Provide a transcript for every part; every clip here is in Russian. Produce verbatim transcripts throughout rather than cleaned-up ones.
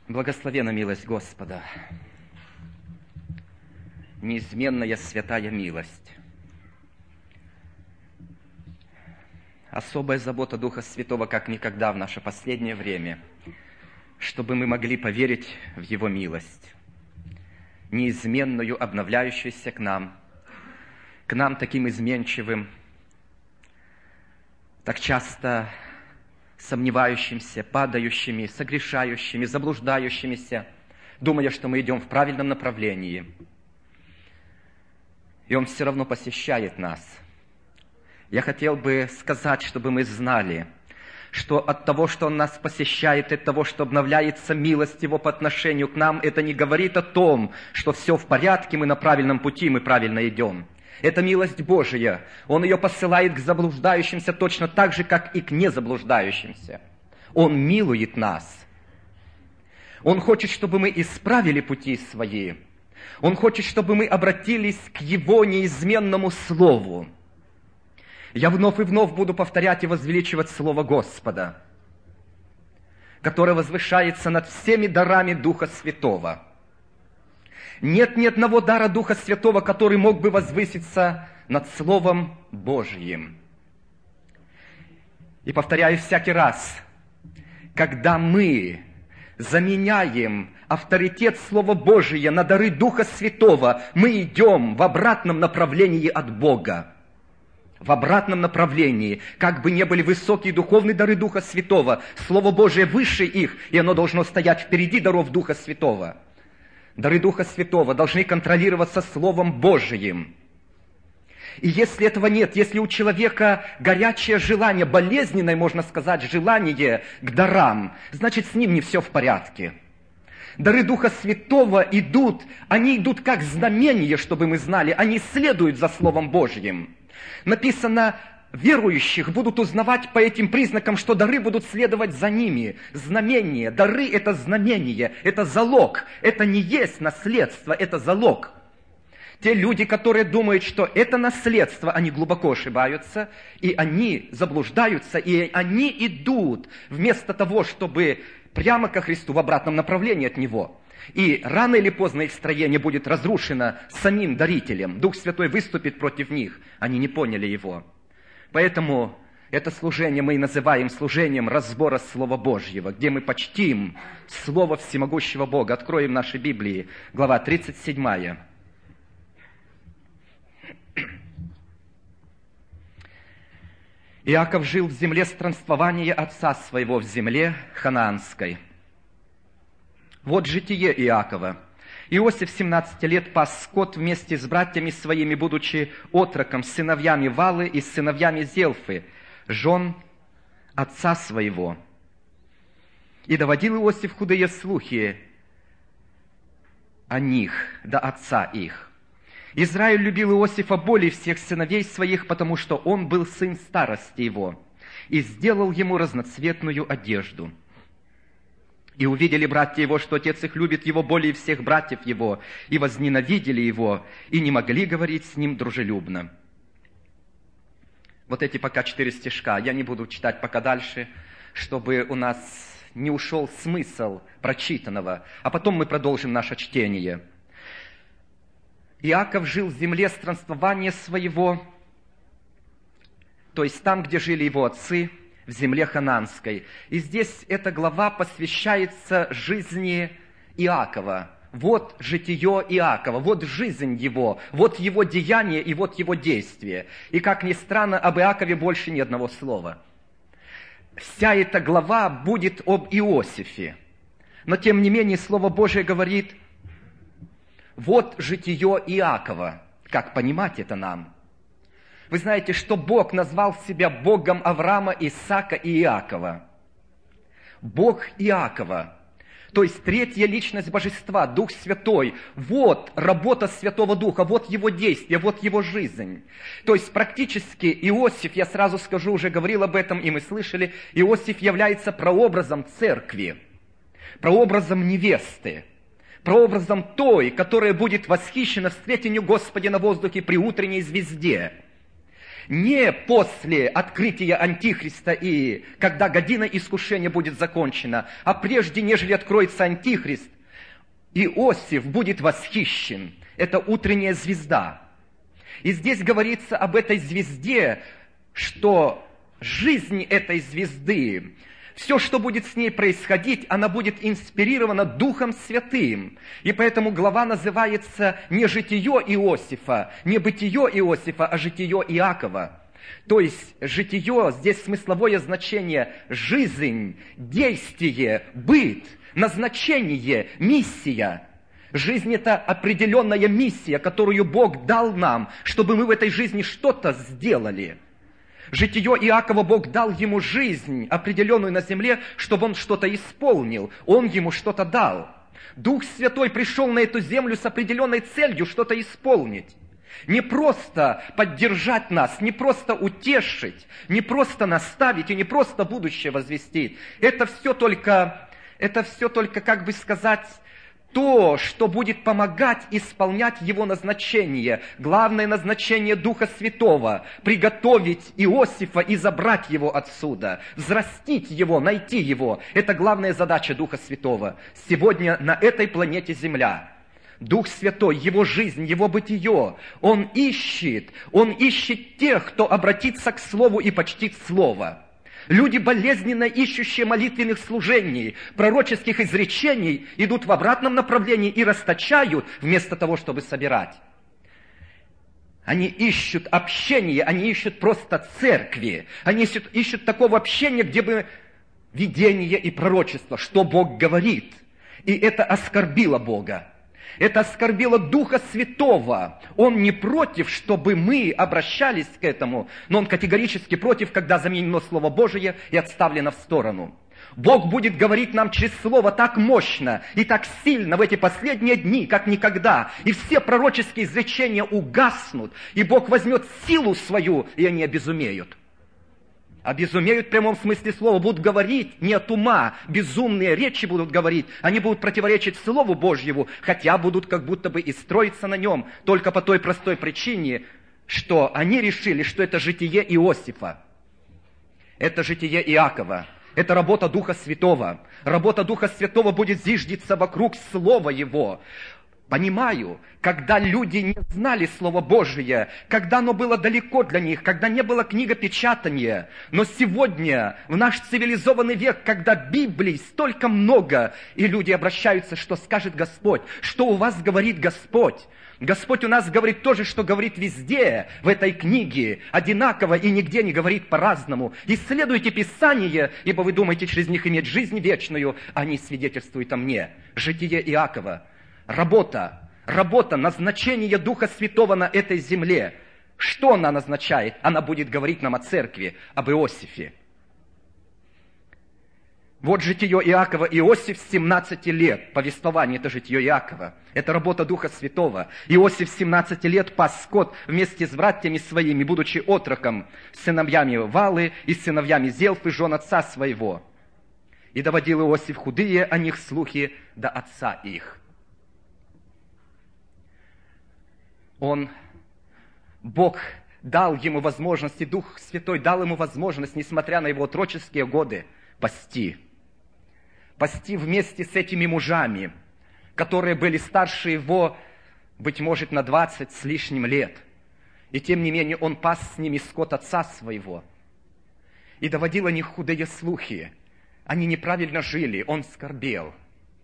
Благословена милость Господа, неизменная святая милость, особая забота Духа Святого, как никогда в наше последнее время, чтобы мы могли поверить в Его милость, неизменную, обновляющуюся к нам, к нам таким изменчивым, так часто сомневающимся, падающими, согрешающими, заблуждающимися, думая, что мы идем в правильном направлении. И Он все равно посещает нас. Я хотел бы сказать, чтобы мы знали, что от того, что Он нас посещает, от того, что обновляется милость Его по отношению к нам, это не говорит о том, что все в порядке, мы на правильном пути, мы правильно идем. Это милость Божия. Он ее посылает к заблуждающимся точно так же, как и к незаблуждающимся. Он милует нас. Он хочет, чтобы мы исправили пути свои. Он хочет, чтобы мы обратились к Его неизменному Слову. Я вновь и вновь буду повторять и возвеличивать Слово Господа, которое возвышается над всеми дарами Духа Святого. Нет ни одного дара Духа Святого, который мог бы возвыситься над Словом Божьим. И повторяю всякий раз, когда мы заменяем авторитет Слова Божия на дары Духа Святого, мы идем в обратном направлении от Бога. В обратном направлении, как бы ни были высокие духовные дары Духа Святого, Слово Божие выше их, и оно должно стоять впереди даров Духа Святого. Дары Духа Святого должны контролироваться Словом Божиим. И если этого нет, если у человека горячее желание, болезненное, можно сказать, желание к дарам, значит, с ним не все в порядке. Дары Духа Святого идут, они идут как знамение, чтобы мы знали, они следуют за Словом Божьим. Написано, верующих будут узнавать по этим признакам, что дары будут следовать за ними. Знамение, дары – это знамение, это залог. Это не есть наследство, это залог. Те люди, которые думают, что это наследство, они глубоко ошибаются, и они заблуждаются, и они идут вместо того, чтобы прямо ко Христу в обратном направлении от Него. И рано или поздно их строение будет разрушено самим дарителем. Дух Святой выступит против них. Они не поняли Его. Поэтому это служение мы и называем служением разбора Слова Божьего, где мы почтим Слово всемогущего Бога. Откроем наши Библии, глава тридцать семь. Иаков жил в земле странствования отца своего, в земле ханаанской. Вот житие Иакова. Иосиф семнадцать лет пас скот вместе с братьями своими, будучи отроком, с сыновьями Валы и с сыновьями Зелфы, жен отца своего. И доводил Иосиф худые слухи о них, до отца их. Израиль любил Иосифа более всех сыновей своих, потому что он был сын старости его, и сделал ему разноцветную одежду. И увидели братья его, что отец их любит его более всех братьев его, и возненавидели его, и не могли говорить с ним дружелюбно. Вот эти пока четыре стишка. Я не буду читать пока дальше, чтобы у нас не ушел смысл прочитанного. А потом мы продолжим наше чтение. Иаков жил в земле странствования своего, то есть там, где жили его отцы, в земле ханаанской. И здесь эта глава посвящается жизни Иакова. Вот житие Иакова, вот жизнь его, вот его деяние и вот его действие. И, как ни странно, об Иакове больше ни одного слова. Вся эта глава будет об Иосифе. Но, тем не менее, Слово Божие говорит, вот житие Иакова. Как понимать это нам? Вы знаете, что Бог назвал себя Богом Авраама, Исаака и Иакова. Бог Иакова, то есть третья личность Божества, Дух Святой. Вот работа Святого Духа, вот Его действие, вот Его жизнь. То есть практически Иосиф, я сразу скажу, уже говорил об этом, и мы слышали, Иосиф является прообразом церкви, прообразом невесты, прообразом той, которая будет восхищена встретению Господа на воздухе при утренней звезде. Не после открытия Антихриста и когда година искушения будет закончена, а прежде, нежели откроется Антихрист, Иосиф будет восхищен. Это утренняя звезда. И здесь говорится об этой звезде, что жизнь этой звезды, все, что будет с ней происходить, она будет инспирирована Духом Святым. И поэтому глава называется не «Житие Иосифа», не «Бытие Иосифа», а «Житие Иакова». То есть житие, здесь смысловое значение – жизнь, действие, быт, назначение, миссия. Жизнь – это определенная миссия, которую Бог дал нам, чтобы мы в этой жизни что-то сделали. Житие Иакова, Бог дал ему жизнь, определенную на земле, чтобы он что-то исполнил. Он ему что-то дал. Дух Святой пришел на эту землю с определенной целью что-то исполнить. Не просто поддержать нас, не просто утешить, не просто наставить и не просто будущее возвестить. Это все только, это все только, как бы сказать, то, что будет помогать исполнять его назначение. Главное назначение Духа Святого – приготовить Иосифа и забрать его отсюда, взрастить его, найти его. Это главная задача Духа Святого. Сегодня на этой планете Земля Дух Святой, Его жизнь, Его бытие, Он ищет, Он ищет тех, кто обратится к Слову и почтит Слово. Люди, болезненно ищущие молитвенных служений, пророческих изречений, идут в обратном направлении и расточают, вместо того, чтобы собирать. Они ищут общение, они ищут просто церкви. Они ищут, ищут такого общения, где бы видение и пророчество, что Бог говорит. И это оскорбило Бога. Это оскорбило Духа Святого. Он не против, чтобы мы обращались к этому, но Он категорически против, когда заменено Слово Божие и отставлено в сторону. Бог будет говорить нам через Слово так мощно и так сильно в эти последние дни, как никогда. И все пророческие изречения угаснут, и Бог возьмет силу свою, и они обезумеют. Обезумеют в прямом смысле слова, будут говорить не от ума, безумные речи будут говорить, они будут противоречить Слову Божьему, хотя будут как будто бы и строиться на нем, только по той простой причине, что они решили, что это житие Иосифа, это житие Иакова, это работа Духа Святого. Работа Духа Святого будет зиждиться вокруг Слова Его. Понимаю, когда люди не знали Слово Божие, когда оно было далеко для них, когда не было книгопечатания. Но сегодня, в наш цивилизованный век, когда Библий столько много, и люди обращаются, что скажет Господь, что у вас говорит Господь. Господь у нас говорит то же, что говорит везде, в этой книге, одинаково и нигде не говорит по-разному. Исследуйте Писание, ибо вы думаете через них иметь жизнь вечную, они свидетельствуют о мне. Житие Иакова. Работа, работа, назначение Духа Святого на этой земле. Что она назначает? Она будет говорить нам о церкви, об Иосифе. Вот житие Иакова. Иосиф с семнадцати лет. Повествование – это житие Иакова. Это работа Духа Святого. Иосиф с семнадцати лет пас скот вместе с братьями своими, будучи отроком, с сыновьями Валы и с сыновьями Зелфы, жен отца своего. И доводил Иосиф худые о них слухи до отца их. Он, Бог дал ему возможность, и Дух Святой дал ему возможность, несмотря на его отроческие годы, пасти. Пасти вместе с этими мужами, которые были старше его, быть может, на двадцать с лишним лет. И тем не менее он пас с ними скот отца своего. И доводил о них худые слухи. Они неправильно жили, он скорбел.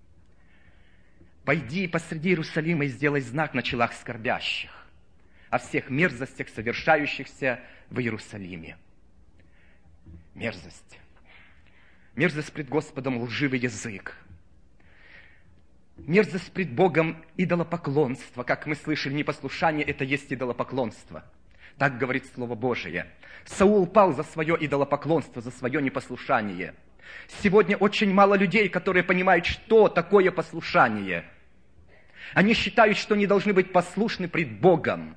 «Пойди посреди Иерусалима и сделай знак на челах скорбящих о всех мерзостях, совершающихся в Иерусалиме». Мерзость. Мерзость пред Господом лживый язык. Мерзость пред Богом идолопоклонство. Как мы слышали, непослушание – это есть идолопоклонство. Так говорит Слово Божие. Саул пал за свое идолопоклонство, за свое непослушание. Сегодня очень мало людей, которые понимают, что такое послушание. Они считают, что они должны быть послушны пред Богом.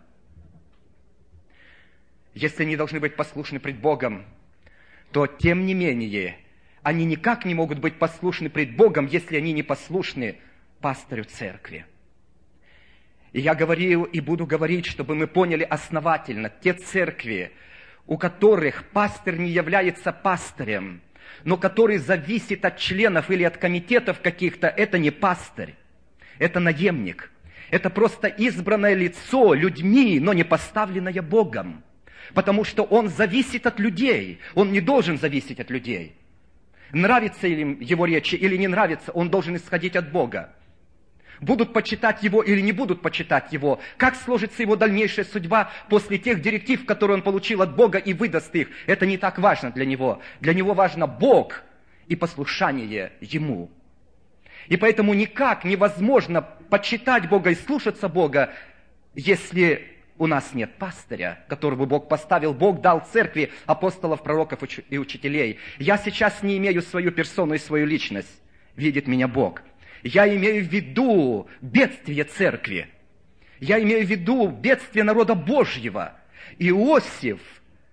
Если они должны быть послушны пред Богом, то, тем не менее, они никак не могут быть послушны пред Богом, если они не послушны пастырю церкви. И я говорил и буду говорить, чтобы мы поняли основательно, те церкви, у которых пастырь не является пастырем, но который зависит от членов или от комитетов каких-то, это не пастырь, это наемник. Это просто избранное лицо людьми, но не поставленное Богом. Потому что он зависит от людей. Он не должен зависеть от людей. Нравится ли его речи или не нравится, он должен исходить от Бога. Будут почитать его или не будут почитать его. Как сложится его дальнейшая судьба после тех директив, которые он получил от Бога и выдаст их, это не так важно для него. Для него важно Бог и послушание ему. И поэтому никак невозможно почитать Бога и слушаться Бога, если у нас нет пастыря, которого Бог поставил. Бог дал церкви апостолов, пророков и учителей. Я сейчас не имею свою персону и свою личность. Видит меня Бог. Я имею в виду бедствие церкви. Я имею в виду бедствие народа Божьего. Иосиф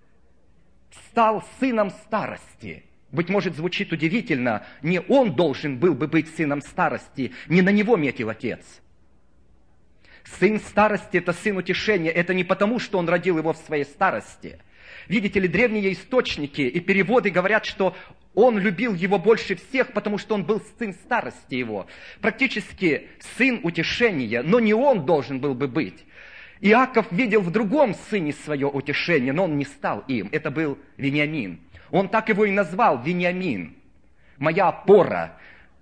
стал сыном старости. Быть может, звучит удивительно, не он должен был бы быть сыном старости, не на него метил отец. Сын старости – это сын утешения, это не потому, что он родил его в своей старости. Видите ли, древние источники и переводы говорят, что он любил его больше всех, потому что он был сын старости его. Практически сын утешения, но не он должен был бы быть. Иаков видел в другом сыне свое утешение, но он не стал им. Это был Вениамин. Он так его и назвал, Вениамин. Моя опора,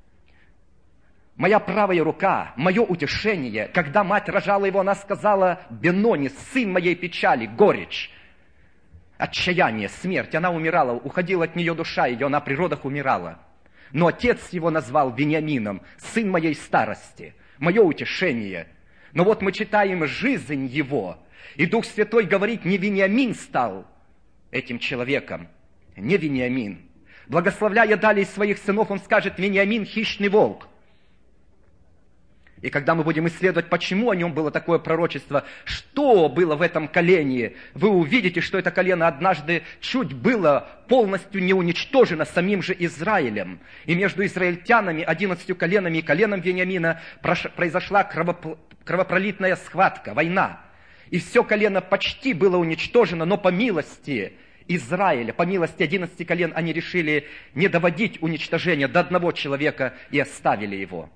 моя правая рука, мое утешение. Когда мать рожала его, она сказала: Бенони, сын моей печали, горечь, отчаяние, смерть. Она умирала, уходила от нее душа ее, она при родах умирала. Но отец его назвал Вениамином, сын моей старости, мое утешение. Но вот мы читаем жизнь его, и Дух Святой говорит, не Вениамин стал этим человеком, не Вениамин. Благословляя далее своих сынов, он скажет: Вениамин – хищный волк. И когда мы будем исследовать, почему о нем было такое пророчество, что было в этом колене, вы увидите, что это колено однажды чуть было полностью не уничтожено самим же Израилем. И между израильтянами, одиннадцатью коленами и коленом Вениамина произошла кровопролитная схватка, война. И все колено почти было уничтожено, но по милости Израиля, по милости одиннадцати колен, они решили не доводить уничтожение до одного человека и оставили его.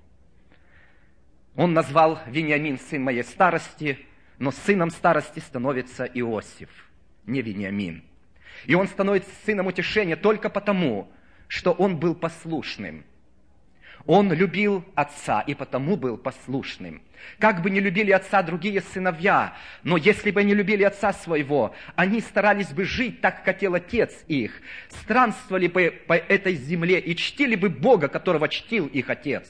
Он назвал Вениамин сын моей старости, но сыном старости становится Иосиф, не Вениамин. И он становится сыном утешения только потому, что он был послушным. Он любил отца и потому был послушным. Как бы не любили отца другие сыновья, но если бы не любили отца своего, они старались бы жить так, как хотел отец их, странствовали бы по этой земле и чтили бы Бога, которого чтил их отец.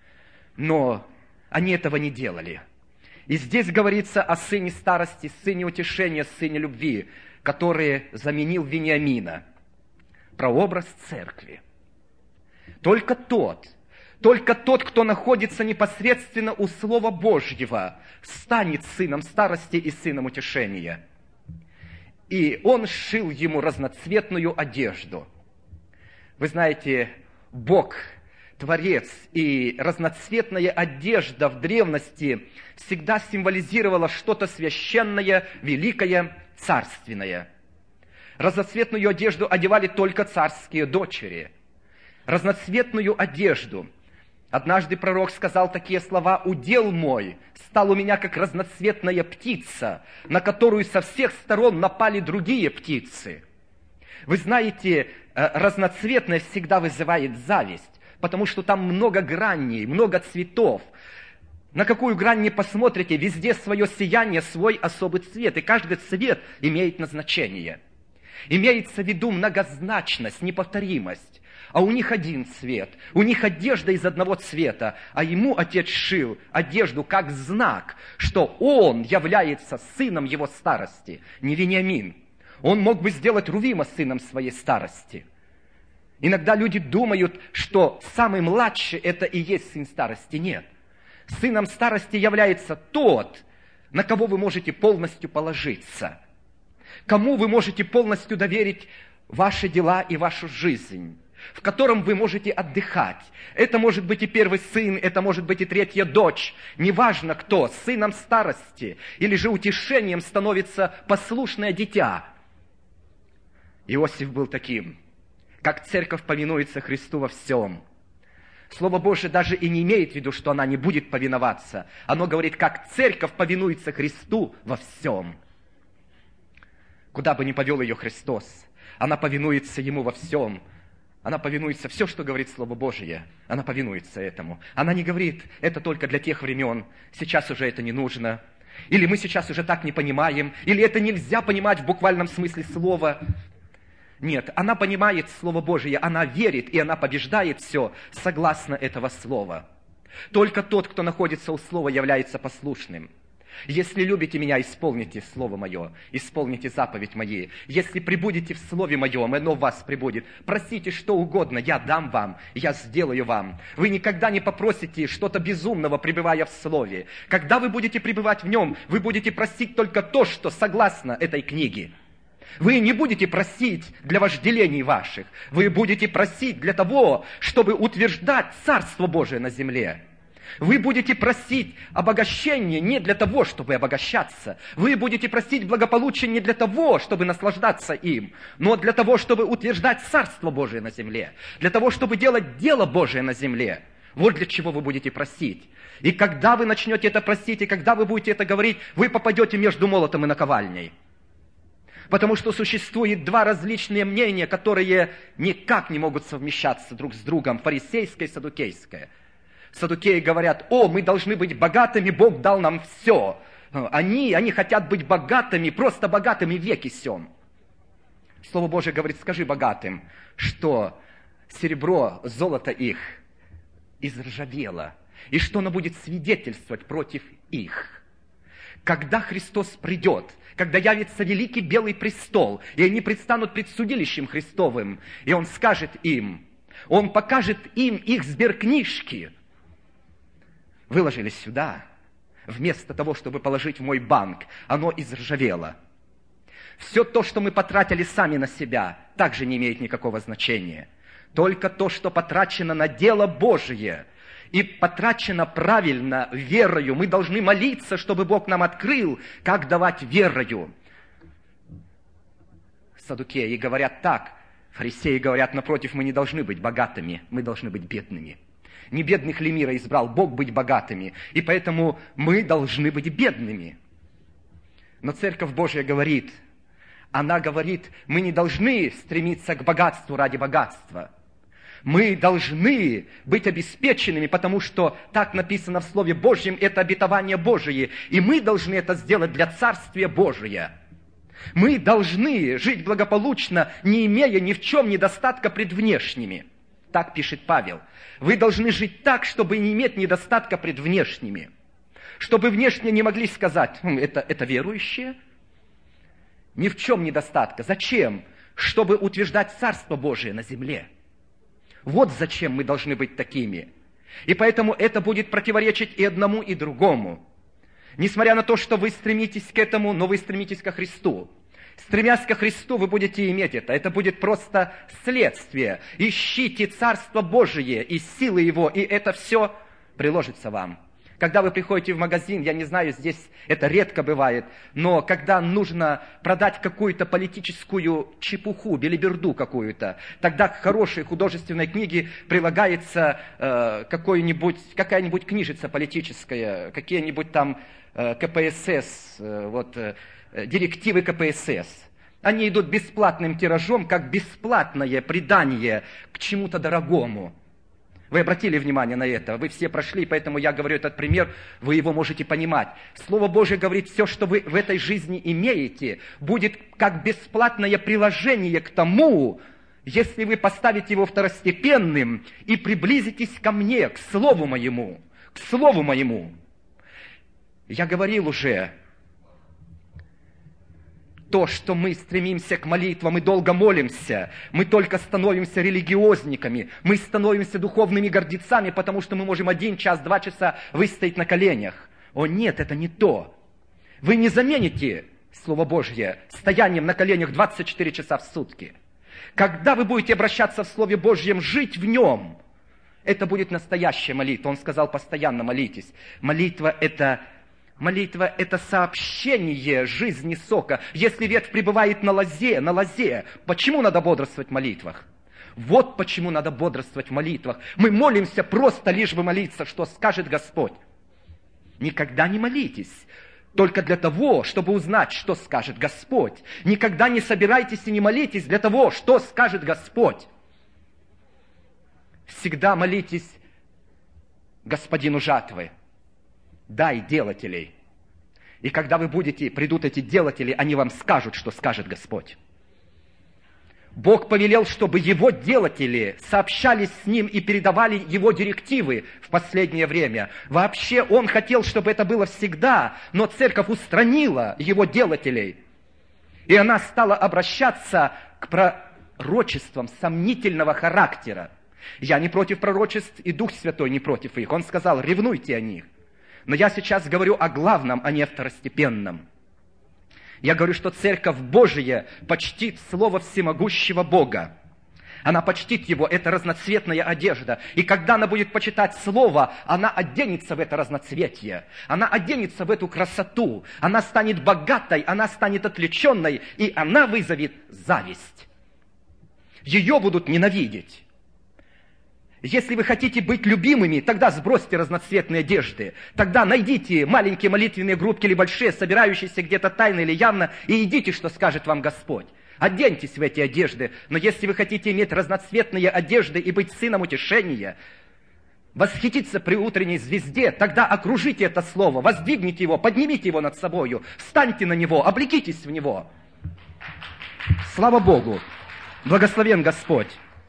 Но они этого не делали. И здесь говорится о сыне старости, сыне утешения, сыне любви, который заменил Вениамина. Прообраз церкви. Только тот, только тот, кто находится непосредственно у Слова Божьего, станет сыном старости и сыном утешения. И он сшил ему разноцветную одежду. Вы знаете, Бог Творец, и разноцветная одежда в древности всегда символизировала что-то священное, великое, царственное. Разноцветную одежду одевали только царские дочери. Разноцветную одежду. Однажды пророк сказал такие слова: «Удел мой стал у меня, как разноцветная птица, на которую со всех сторон напали другие птицы». Вы знаете, разноцветность всегда вызывает зависть, потому что там много граней, много цветов. На какую грань не посмотрите, везде свое сияние, свой особый цвет, и каждый цвет имеет назначение. Имеется в виду многозначность, неповторимость. А у них один цвет, у них одежда из одного цвета, а ему отец шил одежду как знак, что он является сыном его старости, не Вениамин. Он мог бы сделать Рувима сыном своей старости. Иногда люди думают, что самый младший – это и есть сын старости. Нет. Сыном старости является тот, на кого вы можете полностью положиться, кому вы можете полностью доверить ваши дела и вашу жизнь, в котором вы можете отдыхать. Это может быть и первый сын, это может быть и третья дочь. Неважно кто, сыном старости или же утешением становится послушное дитя. Иосиф был таким. Как церковь повинуется Христу во всем. Слово Божие даже и не имеет в виду, что она не будет повиноваться. Оно говорит, как церковь повинуется Христу во всем. Куда бы ни повел ее Христос, она повинуется Ему во всем. Она повинуется все, что говорит Слово Божие. Она повинуется этому. Она не говорит, это только для тех времен, сейчас уже это не нужно. Или мы сейчас уже так не понимаем, или это нельзя понимать в буквальном смысле слова. Нет, она понимает Слово Божие, она верит, и она побеждает все согласно этого Слова. Только тот, кто находится у Слова, является послушным. Если любите меня, исполните Слово Мое, исполните заповедь Мои. Если пребудете в Слове Моем, оно в вас пребудет. Просите что угодно, я дам вам, я сделаю вам. Вы никогда не попросите что-то безумного, пребывая в Слове. Когда вы будете пребывать в Нем, вы будете просить только то, что согласно этой книге. Вы не будете просить для вожделений ваших. Вы будете просить для того, чтобы утверждать Царство Божие на земле. Вы будете просить обогащения не для того, чтобы обогащаться. Вы будете просить благополучия не для того, чтобы наслаждаться им, но для того, чтобы утверждать Царство Божие на земле. Для того, чтобы делать дело Божие на земле. Вот для чего вы будете просить. И когда вы начнете это просить, и когда вы будете это говорить, вы попадете между молотом и наковальней. Потому что существует два различные мнения, которые никак не могут совмещаться друг с другом, фарисейское и саддукейское. Саддукеи говорят, о, мы должны быть богатыми, Бог дал нам все. Они, они хотят быть богатыми, просто богатыми в веки сём. Слово Божие говорит, скажи богатым, что серебро, золото их изржавело, и что оно будет свидетельствовать против их. Когда Христос придет, когда явится великий белый престол, и они предстанут пред судилищем Христовым, и Он скажет им, Он покажет им их сберкнижки, выложили сюда, вместо того, чтобы положить в мой банк, оно изржавело. Все то, что мы потратили сами на себя, также не имеет никакого значения. Только то, что потрачено на дело Божие, и потрачено правильно, верою. Мы должны молиться, чтобы Бог нам открыл, как давать верою. Саддукеи говорят так, фарисеи говорят, напротив, мы не должны быть богатыми, мы должны быть бедными. Не бедных ли мира избрал Бог быть богатыми, и поэтому мы должны быть бедными. Но Церковь Божья говорит, она говорит, мы не должны стремиться к богатству ради богатства. Мы должны быть обеспеченными, потому что так написано в Слове Божьем, это обетование Божие, и мы должны это сделать для Царствия Божия. Мы должны жить благополучно, не имея ни в чем недостатка пред внешними. Так пишет Павел. Вы должны жить так, чтобы не иметь недостатка пред внешними. Чтобы внешние не могли сказать, хм, это, это верующие. Ни в чем недостатка. Зачем? Чтобы утверждать Царство Божие на земле. Вот зачем мы должны быть такими. И поэтому это будет противоречить и одному, и другому. Несмотря на то, что вы стремитесь к этому, но вы стремитесь ко Христу. Стремясь ко Христу, вы будете иметь это. Это будет просто следствие. Ищите Царство Божие и силы Его, и это все приложится вам. Когда вы приходите в магазин, я не знаю, здесь это редко бывает, но когда нужно продать какую-то политическую чепуху, белиберду какую-то, тогда к хорошей художественной книге прилагается э, какой-нибудь, какая-нибудь книжица политическая, какие-нибудь там э, ка пэ эс эс, э, вот, э, директивы ка пэ эс эс. Они идут бесплатным тиражом, как бесплатное предание к чему-то дорогому. Вы обратили внимание на это? Вы все прошли, поэтому я говорю этот пример, вы его можете понимать. Слово Божие говорит, все, что вы в этой жизни имеете, будет как бесплатное приложение к тому, если вы поставите его второстепенным и приблизитесь ко мне, к Слову Моему, к Слову Моему. Я говорил уже, то, что мы стремимся к молитвам и долго молимся, мы только становимся религиозниками, мы становимся духовными гордецами, потому что мы можем один час, два часа выстоять на коленях. О нет, это не то. Вы не замените Слово Божье стоянием на коленях двадцать четыре часа в сутки. Когда вы будете обращаться в Слове Божьем, жить в нем, это будет настоящая молитва. Он сказал, постоянно молитесь. Молитва – это Молитва – это сообщение жизни сока. Если ветвь пребывает на лозе, на лозе, почему надо бодрствовать в молитвах? Вот почему надо бодрствовать в молитвах. Мы молимся просто лишь бы молиться, что скажет Господь. Никогда не молитесь только для того, чтобы узнать, что скажет Господь. Никогда не собирайтесь и не молитесь для того, что скажет Господь. Всегда молитесь Господину жатвы: дай делателей. И когда вы будете, придут эти делатели, они вам скажут, что скажет Господь. Бог повелел, чтобы Его делатели сообщались с Ним и передавали Его директивы в последнее время. Вообще Он хотел, чтобы это было всегда, но церковь устранила Его делателей. И она стала обращаться к пророчествам сомнительного характера. Я не против пророчеств, и Дух Святой не против их. Он сказал: ревнуйте о них. Но я сейчас говорю о главном, а не о второстепенном. Я говорю, что Церковь Божия почтит Слово Всемогущего Бога. Она почтит Его, это разноцветная одежда. И когда она будет почитать Слово, она оденется в это разноцветие. Она оденется в эту красоту. Она станет богатой, она станет отвлеченной, и она вызовет зависть. Ее будут ненавидеть. Если вы хотите быть любимыми, тогда сбросьте разноцветные одежды. Тогда найдите маленькие молитвенные группки или большие, собирающиеся где-то тайно или явно, и идите, что скажет вам Господь. Оденьтесь в эти одежды. Но если вы хотите иметь разноцветные одежды и быть сыном утешения, восхититься при утренней звезде, тогда окружите это слово, воздвигните его, поднимите его над собою, встаньте на него, облекитесь в него. Слава Богу! Благословен Господь!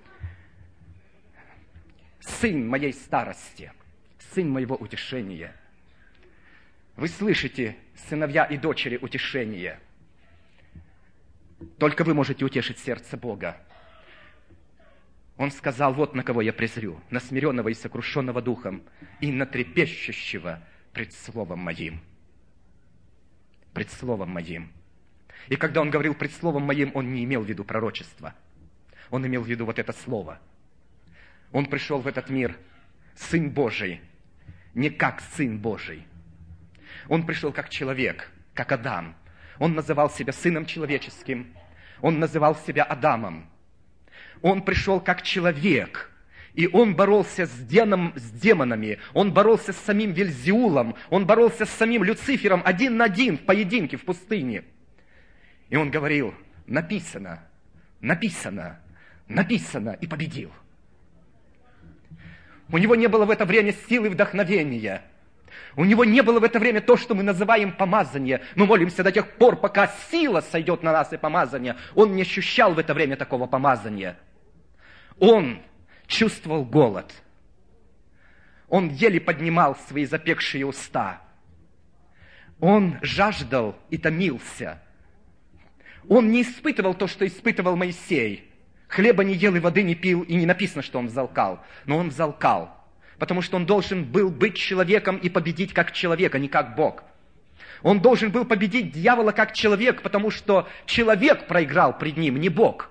Сын моей старости, сын моего утешения. Вы слышите, сыновья и дочери, утешение. Только вы можете утешить сердце Бога. Он сказал: вот на кого я презрю, на смиренного и сокрушенного духом, и на трепещущего пред словом моим. Пред словом моим. И когда он говорил пред словом моим, он не имел в виду пророчество. Он имел в виду вот это слово. Он пришел в этот мир, Сын Божий, не как Сын Божий. Он пришел как человек, как Адам. Он называл себя Сыном Человеческим. Он называл себя Адамом. Он пришел как человек, и он боролся с, деном, с демонами. Он боролся с самим Вельзеулом. Он боролся с самим Люцифером один на один в поединке в пустыне. И он говорил: написано, написано, написано, и победил. У него не было в это время силы вдохновения. У него не было в это время то, что мы называем помазание. Мы молимся до тех пор, пока сила сойдет на нас и помазание. Он не ощущал в это время такого помазания. Он чувствовал голод. Он еле поднимал свои запекшие уста. Он жаждал и томился. Он не испытывал то, что испытывал Моисей. Хлеба не ел и воды не пил, и не написано, что он взалкал. Но он взалкал, потому что он должен был быть человеком и победить как человек, а не как Бог. Он должен был победить дьявола как человек, потому что человек проиграл пред ним, не Бог.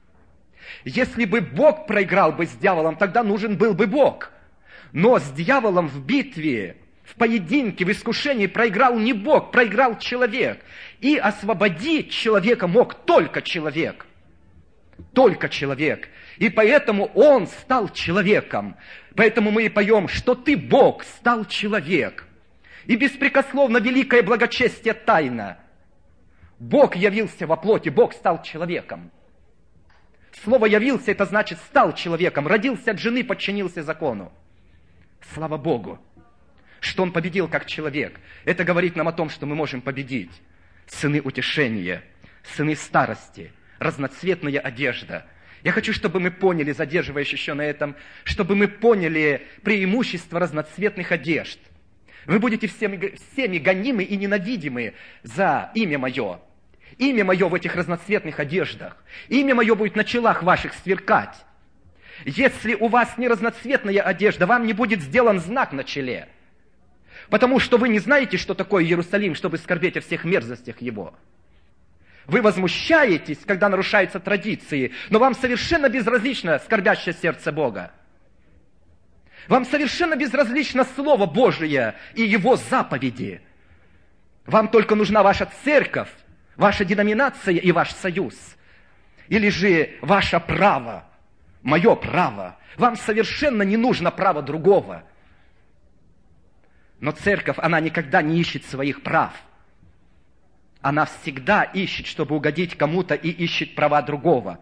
Если бы Бог проиграл бы с дьяволом, тогда нужен был бы Бог. Но с дьяволом в битве, в поединке, в искушении проиграл не Бог, проиграл человек. И освободить человека мог только человек. Только человек. И поэтому он стал человеком. Поэтому мы и поем, что ты, Бог, стал человек. И беспрекословно великое благочестие тайна. Бог явился во плоти, Бог стал человеком. Слово «явился» — это значит стал человеком, родился от жены, подчинился закону. Слава Богу, что он победил как человек. Это говорит нам о том, что мы можем победить. Сыны утешения, сыны старости, разноцветная одежда. Я хочу, чтобы мы поняли, задерживаясь еще на этом, чтобы мы поняли преимущество разноцветных одежд. Вы будете всеми, всеми гонимы и ненавидимы за имя Мое. Имя Мое в этих разноцветных одеждах. Имя Мое будет на челах ваших сверкать. Если у вас не разноцветная одежда, вам не будет сделан знак на челе. Потому что вы не знаете, что такое Иерусалим, чтобы скорбеть о всех мерзостях его. Вы возмущаетесь, когда нарушаются традиции, но вам совершенно безразлично скорбящее сердце Бога. Вам совершенно безразлично Слово Божие и Его заповеди. Вам только нужна ваша церковь, ваша деноминация и ваш союз. Или же ваше право, мое право. Вам совершенно не нужно право другого. Но церковь, она никогда не ищет своих прав. Она всегда ищет, чтобы угодить кому-то, и ищет права другого.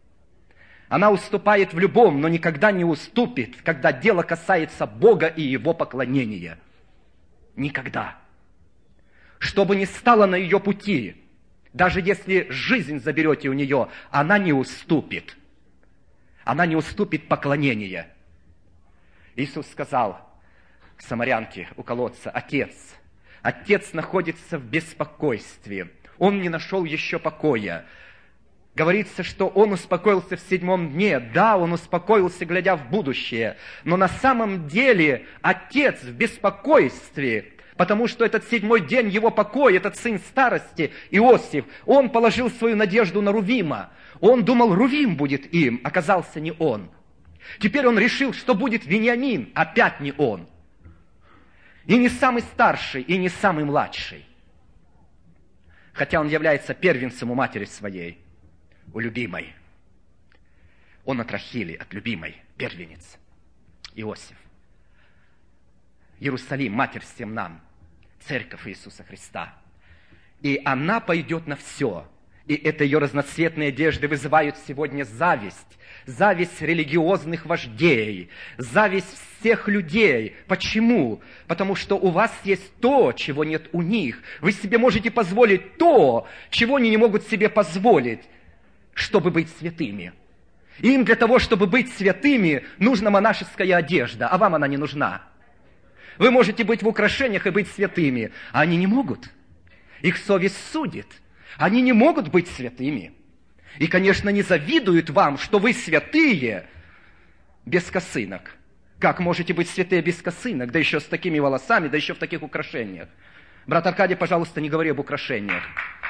Она уступает в любом, но никогда не уступит, когда дело касается Бога и Его поклонения. Никогда. Что бы ни стало на ее пути, даже если жизнь заберете у нее, она не уступит. Она не уступит поклонения. Иисус сказал самарянке у колодца: «Отец, Отец находится в беспокойстве. Он не нашел еще покоя». Говорится, что он успокоился в седьмом дне. Да, он успокоился, глядя в будущее. Но на самом деле Отец в беспокойстве, потому что этот седьмой день его покоя, этот сын старости, Иосиф, он положил свою надежду на Рувима. Он думал, Рувим будет им, оказался не он. Теперь он решил, что будет Вениамин, опять не он. И не самый старший, и не самый младший. Хотя он является первенцем у матери своей, у любимой. Он от Рахили, от любимой, первенец, Иосиф. Иерусалим, матерь всем нам, церковь Иисуса Христа. И она пойдет на все. И это ее разноцветные одежды вызывают сегодня зависть. Зависть религиозных вождей, зависть всех людей. Почему? Потому что у вас есть то, чего нет у них. Вы себе можете позволить то, чего они не могут себе позволить, чтобы быть святыми. Им для того, чтобы быть святыми, нужна монашеская одежда, а вам она не нужна. Вы можете быть в украшениях и быть святыми, а они не могут. Их совесть судит. Они не могут быть святыми. И, конечно, не завидуют вам, что вы святые без косынок. Как можете быть святые без косынок, да еще с такими волосами, да еще в таких украшениях? Брат Аркадий, пожалуйста, не говори об украшениях.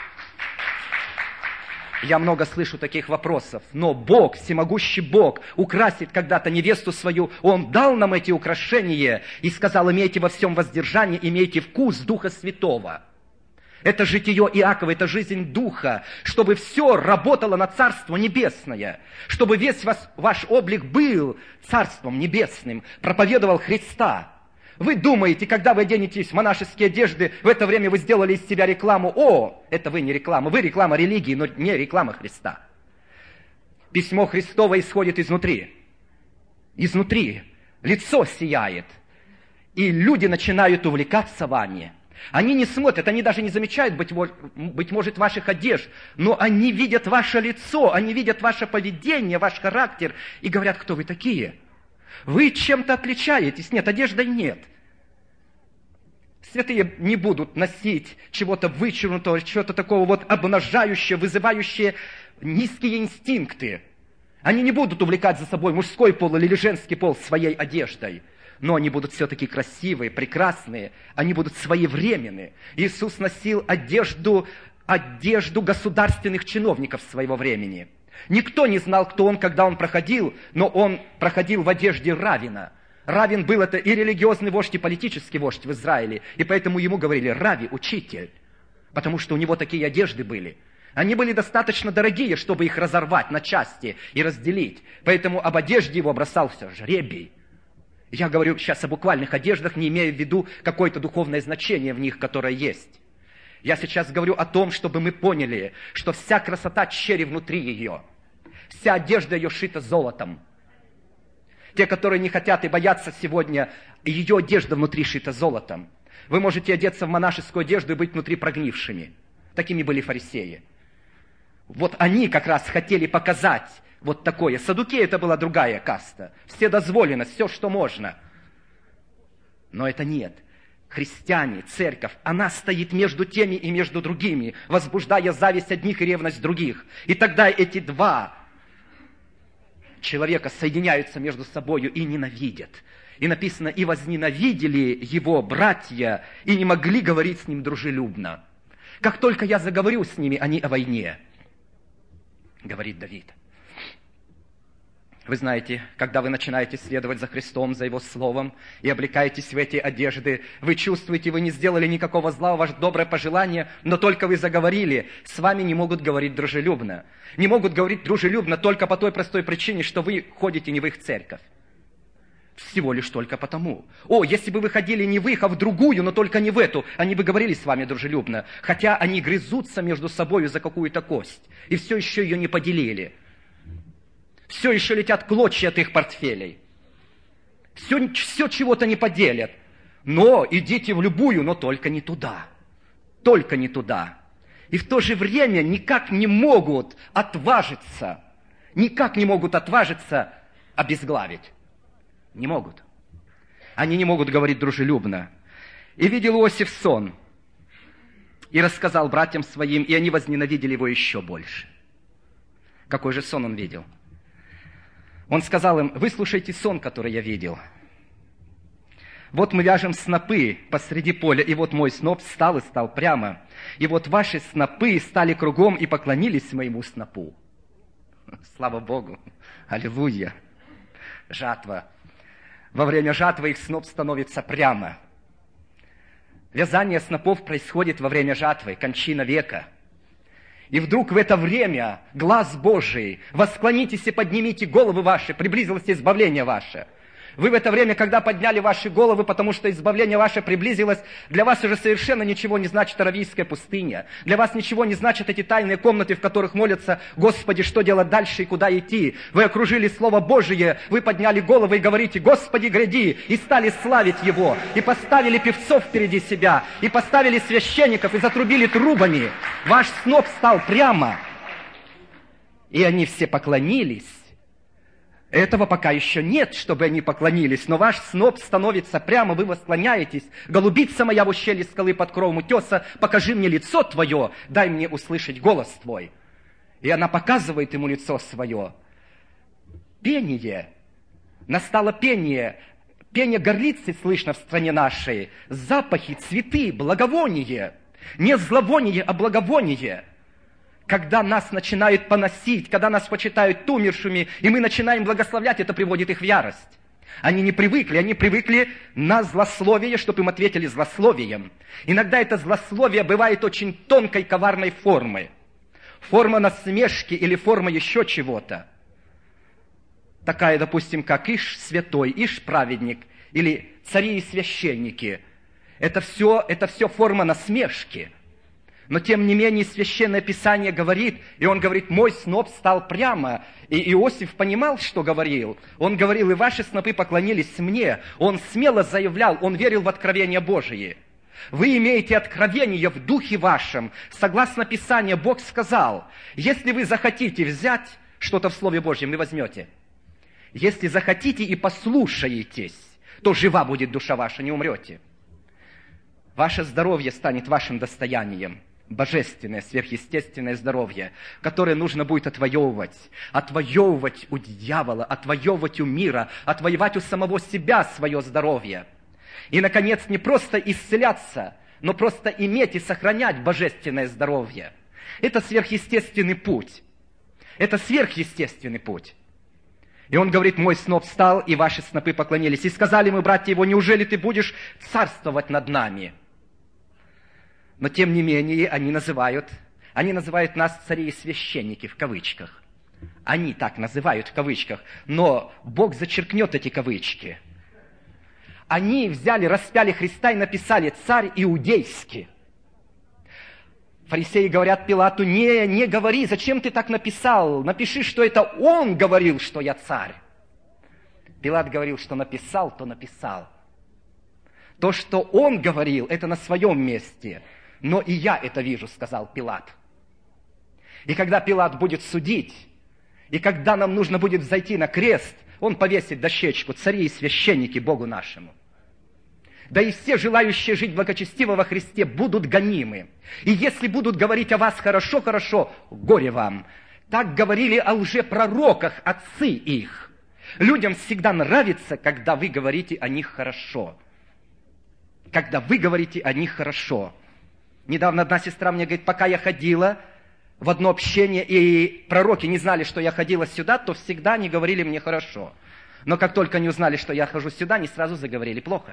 Я много слышу таких вопросов. Но Бог, всемогущий Бог, украсит когда-то невесту свою. Он дал нам эти украшения и сказал: имейте во всем воздержание, имейте вкус Духа Святого. Это житие Иакова, это жизнь Духа, чтобы все работало на Царство Небесное, чтобы весь вас, ваш облик был Царством Небесным, проповедовал Христа. Вы думаете, когда вы оденетесь в монашеские одежды, в это время вы сделали из себя рекламу. О, это вы не реклама, вы реклама религии, но не реклама Христа. Письмо Христово исходит изнутри. Изнутри. Лицо сияет. И люди начинают увлекаться вами. Они не смотрят, они даже не замечают, быть, быть может, ваших одежд, но они видят ваше лицо, они видят ваше поведение, ваш характер и говорят: кто вы такие? Вы чем-то отличаетесь. Нет, одежды нет. Святые не будут носить чего-то вычурнутого, чего-то такого вот обнажающего, вызывающего низкие инстинкты. Они не будут увлекать за собой мужской пол или женский пол своей одеждой. Но они будут все-таки красивые, прекрасные, они будут своевременные. Иисус носил одежду, одежду государственных чиновников своего времени. Никто не знал, кто он, когда он проходил, но он проходил в одежде раввина. Раввин был это и религиозный вождь, и политический вождь в Израиле, и поэтому ему говорили: рави, учитель, потому что у него такие одежды были. Они были достаточно дорогие, чтобы их разорвать на части и разделить, поэтому об одежде его бросался жребий. Я говорю сейчас о буквальных одеждах, не имея в виду какое-то духовное значение в них, которое есть. Я сейчас говорю о том, чтобы мы поняли, что вся красота черри внутри ее. Вся одежда ее шита золотом. Те, которые не хотят и боятся сегодня, ее одежда внутри шита золотом. Вы можете одеться в монашескую одежду и быть внутри прогнившими. Такими были фарисеи. Вот они как раз хотели показать вот такое. Саддукеи — это была другая каста. Все дозволено, все, что можно. Но это нет. Христиане, церковь, она стоит между теми и между другими, возбуждая зависть одних и ревность других. И тогда эти два человека соединяются между собою и ненавидят. И написано: и возненавидели его братья, и не могли говорить с ним дружелюбно. Как только я заговорю с ними, они о войне, говорит Давид. Вы знаете, когда вы начинаете следовать за Христом, за Его Словом, и облекаетесь в эти одежды, вы чувствуете, вы не сделали никакого зла, ваше доброе пожелание, но только вы заговорили, с вами не могут говорить дружелюбно. Не могут говорить дружелюбно только по той простой причине, что вы ходите не в их церковь. Всего лишь только потому. О, если бы вы ходили не в их, а в другую, но только не в эту, они бы говорили с вами дружелюбно, хотя они грызутся между собой за какую-то кость, и все еще ее не поделили. Все еще летят клочья от их портфелей. Все, все чего-то не поделят. Но идите в любую, но только не туда. Только не туда. И в то же время никак не могут отважиться, никак не могут отважиться обезглавить. Не могут. Они не могут говорить дружелюбно. И видел Иосиф сон, и рассказал братьям своим, и они возненавидели его еще больше. Какой же сон он видел? Он сказал им: выслушайте сон, который я видел. Вот мы вяжем снопы посреди поля, и вот мой сноп встал и стал прямо. И вот ваши снопы стали кругом и поклонились моему снопу. Слава Богу! Аллилуйя! Жатва. Во время жатвы их сноп становится прямо. Вязание снопов происходит во время жатвы, кончина века. И вдруг в это время глаз Божий, восклонитесь и поднимите головы ваши, приблизилось избавление ваше. Вы в это время, когда подняли ваши головы, потому что избавление ваше приблизилось, для вас уже совершенно ничего не значит аравийская пустыня. Для вас ничего не значат эти тайные комнаты, в которых молятся: Господи, что делать дальше и куда идти? Вы окружили Слово Божие, вы подняли головы и говорите: Господи, гряди, и стали славить Его, и поставили певцов впереди себя, и поставили священников, и затрубили трубами. Ваш сноп стал прямо, и они все поклонились. Этого пока еще нет, чтобы они поклонились, но ваш сноп становится прямо, вы восклоняетесь: голубица моя в ущелье скалы под кровом утеса, покажи мне лицо твое, дай мне услышать голос твой. И она показывает ему лицо свое. Пение. Настало пение. Пение горлицы слышно в стране нашей. Запахи, цветы, благовоние. Не зловоние, а благовоние. Когда нас начинают поносить, когда нас почитают умершими, и мы начинаем благословлять, это приводит их в ярость. Они не привыкли, они привыкли на злословие, чтобы им ответили злословием. Иногда это злословие бывает очень тонкой, коварной формы. Форма насмешки или форма еще чего-то. Такая, допустим, как Иш святой, Иш праведник, или цари и священники. Это все, это все форма насмешки. Но, тем не менее, Священное Писание говорит, и он говорит: мой сноп стал прямо. И Иосиф понимал, что говорил. Он говорил: и ваши снопы поклонились мне. Он смело заявлял, он верил в откровение Божие. Вы имеете откровение в духе вашем. Согласно Писанию, Бог сказал: если вы захотите взять что-то в Слове Божьем, вы возьмете. Если захотите и послушаетесь, то жива будет душа ваша, не умрете. Ваше здоровье станет вашим достоянием. Божественное, сверхъестественное здоровье, которое нужно будет отвоевывать. Отвоевывать у дьявола, отвоевывать у мира, отвоевать у самого себя свое здоровье. И, наконец, не просто исцеляться, но просто иметь и сохранять божественное здоровье. Это сверхъестественный путь. Это сверхъестественный путь. И он говорит: мой сноп встал, и ваши снопы поклонились. И сказали мы, братья его: неужели ты будешь царствовать над нами? Но, тем не менее, они называют, они называют нас цари и священники в кавычках. Они так называют в кавычках, но Бог зачеркнет эти кавычки. Они взяли, распяли Христа и написали: царь иудейский. Фарисеи говорят Пилату: не, не говори, зачем ты так написал? Напиши, что это он говорил, что я царь. Пилат говорил, что написал, то написал. То, что он говорил, это на своем месте. Но и я это вижу, сказал Пилат. И когда Пилат будет судить, и когда нам нужно будет взойти на крест, он повесит дощечку: цари и священники Богу нашему. Да и все желающие жить благочестиво во Христе будут гонимы. И если будут говорить о вас хорошо, хорошо, горе вам. Так говорили о лжепророках отцы их. Людям всегда нравится, когда вы говорите о них хорошо. Когда вы говорите о них хорошо. Недавно одна сестра мне говорит: пока я ходила в одно общение, и пророки не знали, что я ходила сюда, то всегда они говорили мне хорошо. Но как только они узнали, что я хожу сюда, они сразу заговорили плохо.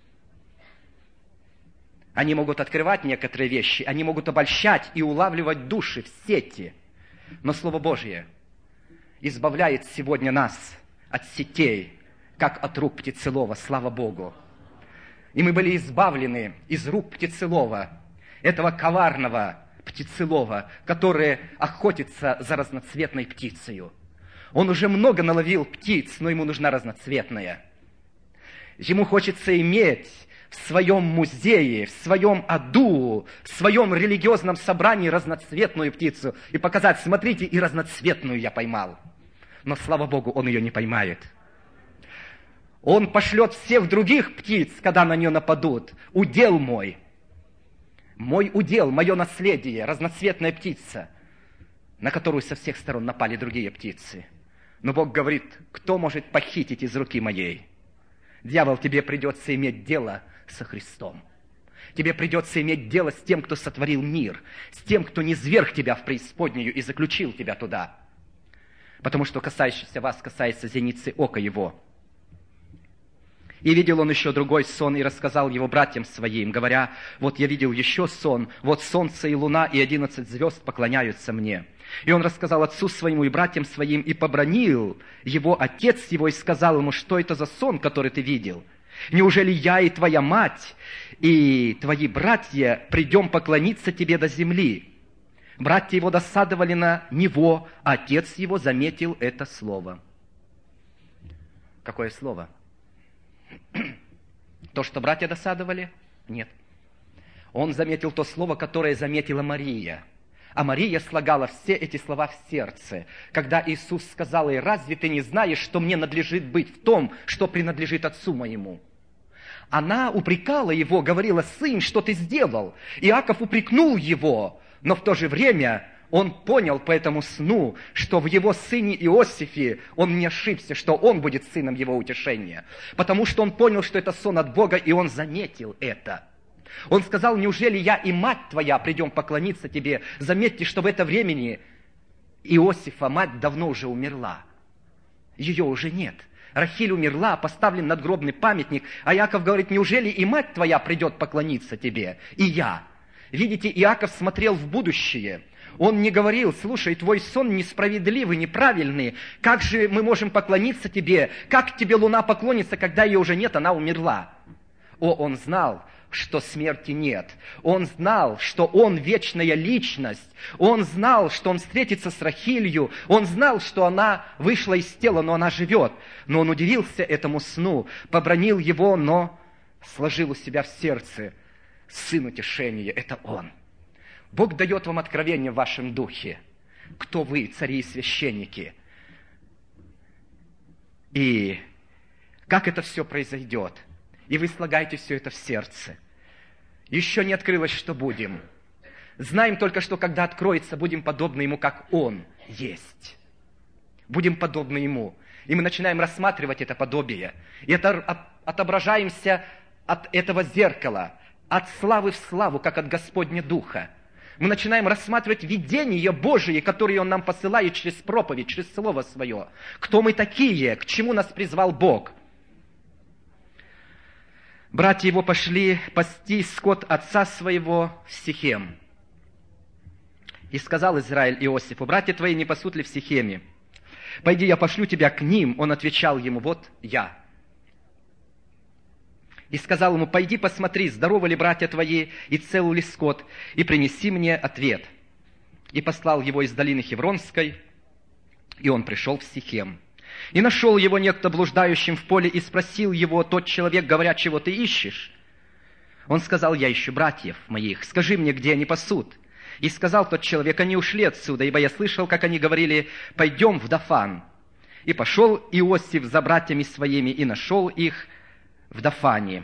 Они могут открывать некоторые вещи, они могут обольщать и улавливать души в сети. Но Слово Божье избавляет сегодня нас от сетей, как от рук птицелова, слава Богу. И мы были избавлены из рук птицелова, этого коварного птицелова, который охотится за разноцветной птицею. Он уже много наловил птиц, но ему нужна разноцветная. Ему хочется иметь в своем музее, в своем аду, в своем религиозном собрании разноцветную птицу и показать: смотрите, и разноцветную я поймал. Но, слава Богу, он ее не поймает. Он пошлет всех других птиц, когда на нее нападут. Удел мой. Мой удел, мое наследие, разноцветная птица, на которую со всех сторон напали другие птицы. Но Бог говорит: кто может похитить из руки моей? Дьявол, тебе придется иметь дело со Христом. Тебе придется иметь дело с тем, кто сотворил мир, с тем, кто низвергг тебя в преисподнюю и заключил тебя туда. Потому что касающийся вас касается зеницы ока его. И видел он еще другой сон, и рассказал его братьям своим, говоря: вот я видел еще сон, вот солнце и луна и одиннадцать звезд поклоняются мне. И он рассказал отцу своему и братьям своим, и побранил его отец его, и сказал ему: что это за сон, который ты видел? Неужели я и твоя мать, и твои братья придем поклониться тебе до земли? Братья его досадовали на него, а отец его заметил это слово. Какое слово? То, что братья досадовали? Нет. Он заметил то слово, которое заметила Мария. А Мария слагала все эти слова в сердце. Когда Иисус сказал ей: разве ты не знаешь, что мне надлежит быть в том, что принадлежит отцу моему? Она упрекала его, говорила: сын, что ты сделал? Иаков упрекнул его, но в то же время он понял по этому сну, что в его сыне Иосифе он не ошибся, что он будет сыном его утешения. Потому что он понял, что это сон от Бога, и он заметил это. Он сказал: неужели я и мать твоя придем поклониться тебе? Заметьте, что в это времени Иосифа мать давно уже умерла. Ее уже нет. Рахиль умерла, поставлен надгробный памятник, а Иаков говорит: неужели и мать твоя придет поклониться тебе? И я. Видите, Иаков смотрел в будущее. Он не говорил: слушай, твой сон несправедливый, неправильный, как же мы можем поклониться тебе? Как тебе луна поклонится, когда ее уже нет, она умерла? О, он знал, что смерти нет. Он знал, что он вечная личность. Он знал, что он встретится с Рахилью. Он знал, что она вышла из тела, но она живет. Но он удивился этому сну, побранил его, но сложил у себя в сердце: сын утешения — это он. Бог дает вам откровение в вашем духе. Кто вы, цари и священники? И как это все произойдет? И вы слагаете все это в сердце. Еще не открылось, что будем. Знаем только, что когда откроется, будем подобны Ему, как Он есть. Будем подобны Ему. И мы начинаем рассматривать это подобие. И это отображаемся от этого зеркала, от славы в славу, как от Господня Духа. Мы начинаем рассматривать видение Божие, которое Он нам посылает через проповедь, через Слово Свое. Кто мы такие, к чему нас призвал Бог. Братья его пошли пасти скот отца своего в Сихем. И сказал Израиль Иосифу: братья твои не пасут ли в Сихеме? Пойди, я пошлю тебя к ним. Он отвечал ему: вот я. И сказал ему: пойди посмотри, здоровы ли братья твои, и цел ли скот, и принеси мне ответ. И послал его из долины Хевронской, и он пришел в Сихем. И нашел его некто блуждающим в поле, и спросил его тот человек, говоря: чего ты ищешь? Он сказал: я ищу братьев моих, скажи мне, где они пасут. И сказал тот человек: они ушли отсюда, ибо я слышал, как они говорили: пойдем в Дафан. И пошел Иосиф за братьями своими, и нашел их в Дафане.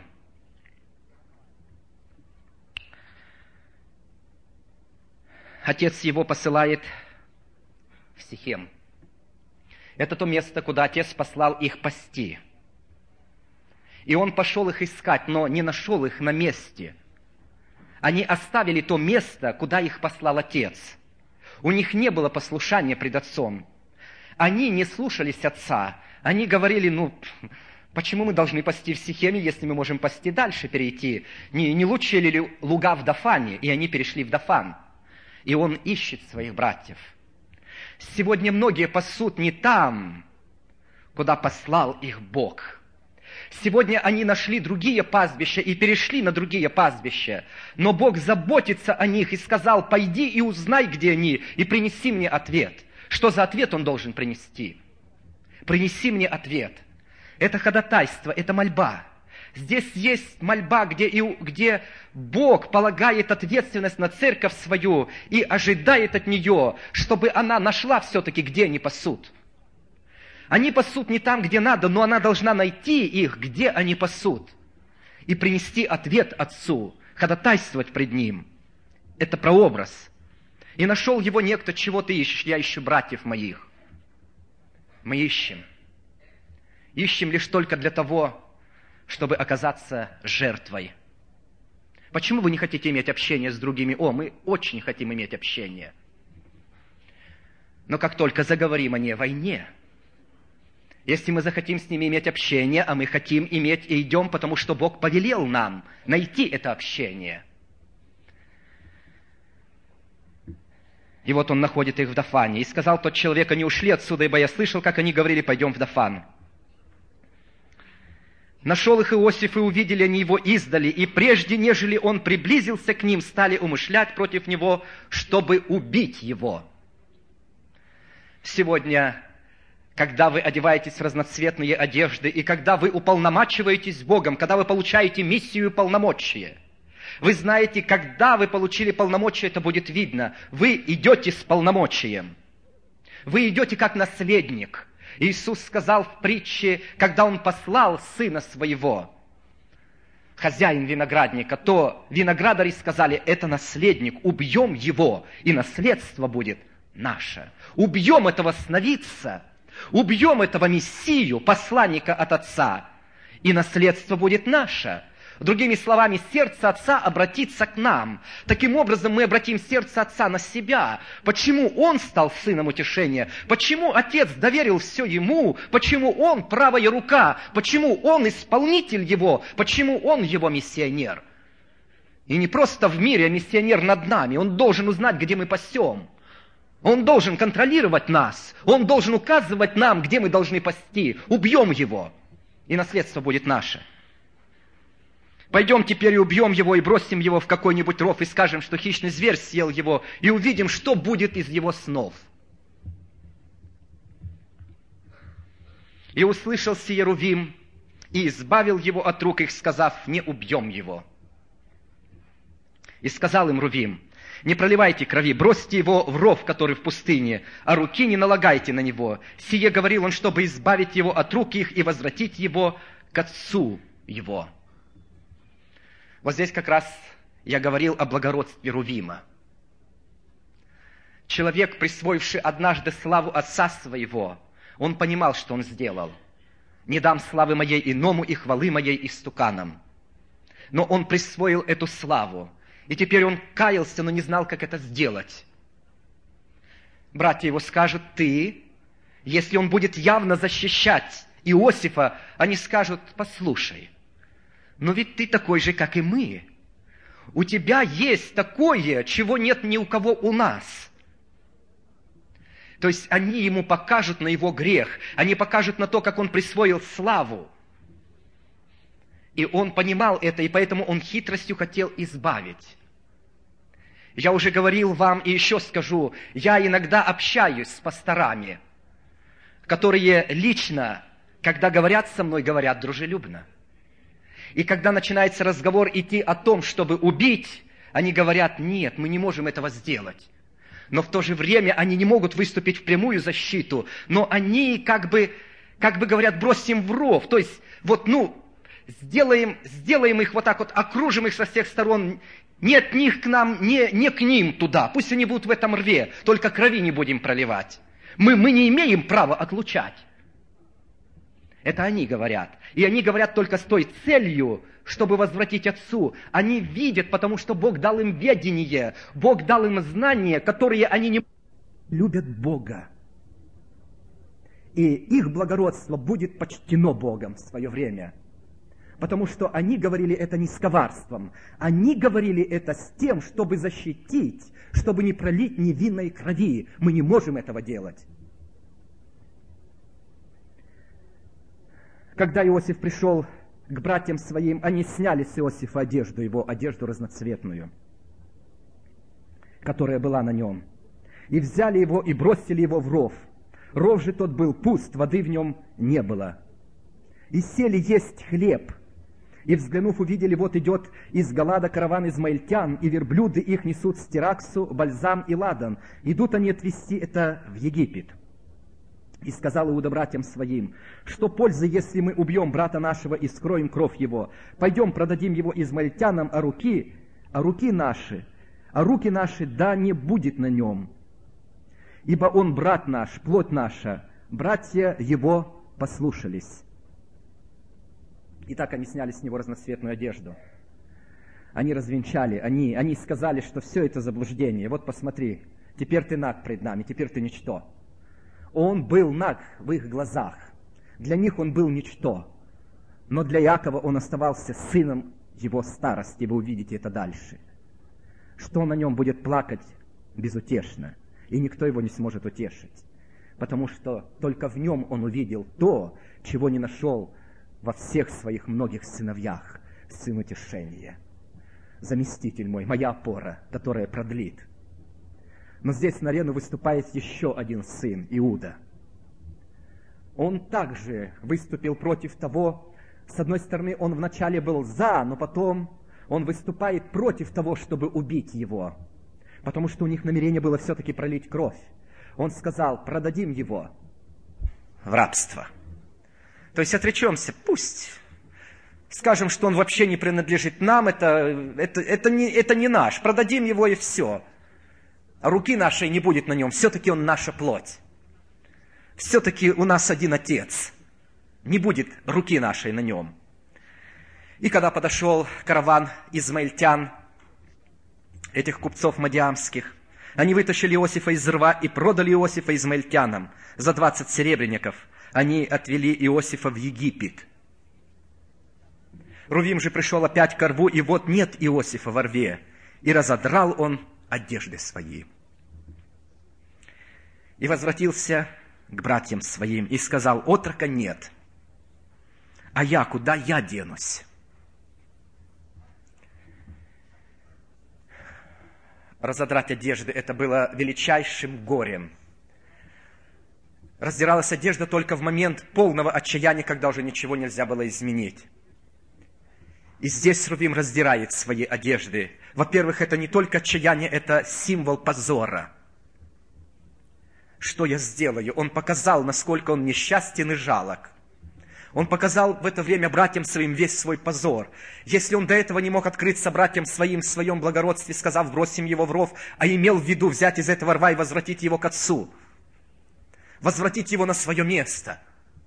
Отец его посылает в Сихем. Это то место, куда отец послал их пасти. И он пошел их искать, но не нашел их на месте. Они оставили то место, куда их послал отец. У них не было послушания пред отцом. Они не слушались отца. Они говорили, ну, почему мы должны пасти в Сихеме, если мы можем пасти дальше, перейти? Не, не лучше ли луга в Дофане? И они перешли в Дофан. И он ищет своих братьев. Сегодня многие пасут не там, куда послал их Бог. Сегодня они нашли другие пастбища и перешли на другие пастбища. Но Бог заботится о них и сказал, пойди и узнай, где они, и принеси мне ответ. Что за ответ он должен принести? Принеси мне ответ. Это ходатайство, это мольба. Здесь есть мольба, где, и, где Бог полагает ответственность на церковь свою и ожидает от нее, чтобы она нашла все-таки, где они пасут. Они пасут не там, где надо, но она должна найти их, где они пасут, и принести ответ Отцу, ходатайствовать пред Ним. Это прообраз. И нашел его некто, чего ты ищешь? Я ищу братьев моих. Мы ищем. Ищем лишь только для того, чтобы оказаться жертвой. Почему вы не хотите иметь общение с другими? О, мы очень хотим иметь общение. Но как только заговорим о ней войне, если мы захотим с ними иметь общение, а мы хотим иметь и идем, потому что Бог повелел нам найти это общение. И вот он находит их в Дофане. И сказал тот человек, они ушли отсюда, ибо я слышал, как они говорили, пойдем в Дофан. Нашел их Иосиф, и увидели они его издали, и прежде, нежели он приблизился к ним, стали умышлять против него, чтобы убить его. Сегодня, когда вы одеваетесь в разноцветные одежды, и когда вы уполномачиваетесь Богом, когда вы получаете миссию и полномочия, вы знаете, когда вы получили полномочия, это будет видно. Вы идете с полномочием. Вы идете как наследник. Иисус сказал в притче, когда Он послал Сына Своего, хозяин виноградника, то виноградари сказали, это наследник, убьем его, и наследство будет наше. Убьем этого сновидца, убьем этого Мессию, посланника от Отца, и наследство будет наше. Другими словами, сердце Отца обратится к нам. Таким образом, мы обратим сердце Отца на себя. Почему Он стал сыном утешения? Почему Отец доверил все Ему? Почему Он правая рука? Почему Он исполнитель Его? Почему Он Его миссионер? И не просто в мире, а миссионер над нами. Он должен узнать, где мы пасем. Он должен контролировать нас. Он должен указывать нам, где мы должны пасти. Убьем Его, и наследство будет наше. Пойдем теперь и убьем его, и бросим его в какой-нибудь ров, и скажем, что хищный зверь съел его, и увидим, что будет из его снов. И услышал сие Рувим, и избавил его от рук их, сказав, не убьем его. И сказал им Рувим, не проливайте крови, бросьте его в ров, который в пустыне, а руки не налагайте на него. Сие говорил он, чтобы избавить его от рук их и возвратить его к отцу его. Вот здесь как раз я говорил о благородстве Рувима. Человек, присвоивший однажды славу отца своего, он понимал, что он сделал. «Не дам славы моей иному и хвалы моей истуканам». Но он присвоил эту славу, и теперь он каялся, но не знал, как это сделать. Братья его скажут, ты, если он будет явно защищать Иосифа, они скажут, послушай, но ведь ты такой же, как и мы. У тебя есть такое, чего нет ни у кого у нас. То есть они ему покажут на его грех, они покажут на то, как он присвоил славу. И он понимал это, и поэтому он хитростью хотел избавить. Я уже говорил вам и еще скажу, я иногда общаюсь с пасторами, которые лично, когда говорят со мной, говорят дружелюбно. И когда начинается разговор идти о том, чтобы убить, они говорят, нет, мы не можем этого сделать. Но в то же время они не могут выступить в прямую защиту, но они как бы, как бы говорят, бросим в ров. То есть, вот, ну, сделаем, сделаем их вот так вот, окружим их со всех сторон, не от них к нам, не, не к ним туда. Пусть они будут в этом рве, только крови не будем проливать. Мы, мы не имеем права отлучать. Это они говорят. И они говорят только с той целью, чтобы возвратить Отцу. Они видят, потому что Бог дал им ведение, Бог дал им знания, которые они не любят Бога. И их благородство будет почтено Богом в свое время. Потому что они говорили это не с коварством. Они говорили это с тем, чтобы защитить, чтобы не пролить невинной крови. Мы не можем этого делать. Когда Иосиф пришел к братьям своим, они сняли с Иосифа одежду, его одежду разноцветную, которая была на нем, и взяли его и бросили его в ров. Ров же тот был пуст, воды в нем не было. И сели есть хлеб. И, взглянув, увидели, вот идет из Галада караван измаильтян, и верблюды их несут стираксу, бальзам и ладан. Идут они отвезти это в Египет. И сказал Иуда братьям своим: что пользы, если мы убьем брата нашего и скроем кровь его? Пойдем, продадим его измаильтянам, а руки, а руки наши, а руки наши, да не будет на нем. Ибо он брат наш, плоть наша, братья его послушались. И так они сняли с него разноцветную одежду. Они развенчали, они, они сказали, что все это заблуждение. Вот посмотри, теперь ты наг пред нами, теперь ты ничто. Он был наг в их глазах. Для них он был ничто. Но для Иакова он оставался сыном его старости. Вы увидите это дальше. Что на нем будет плакать безутешно. И никто его не сможет утешить. Потому что только в нем он увидел то, чего не нашел во всех своих многих сыновьях, сын утешения. Заместитель мой, моя опора, которая продлит. Но здесь на арену выступает еще один сын, Иуда. Он также выступил против того, с одной стороны, он вначале был за, но потом он выступает против того, чтобы убить его. Потому что у них намерение было все-таки пролить кровь. Он сказал: продадим его в рабство. То есть отречемся, пусть скажем, что он вообще не принадлежит нам, это, это, это, не, это не наш, продадим его и все. А руки нашей не будет на нем, все-таки он наша плоть. Все-таки у нас один отец, не будет руки нашей на нем. И когда подошел караван измаильтян, этих купцов мадиамских, они вытащили Иосифа из рва и продали Иосифа измаильтянам за двадцать серебряников. Они отвели Иосифа в Египет. Рувим же пришел опять ко рву, и вот нет Иосифа во рве. И разодрал он одежды свои. И возвратился к братьям своим, и сказал: отрока нет, а я куда я денусь? Разодрать одежды — это было величайшим горем. Раздиралась одежда только в момент полного отчаяния, когда уже ничего нельзя было изменить. И здесь Рувим раздирает свои одежды. Во-первых, это не только отчаяние, это символ позора. Что я сделаю? Он показал, насколько он несчастен и жалок. Он показал в это время братьям своим весь свой позор. Если он до этого не мог открыться братьям своим в своем благородстве, сказав: бросим его в ров, а имел в виду взять из этого рва и возвратить его к отцу, возвратить его на свое место,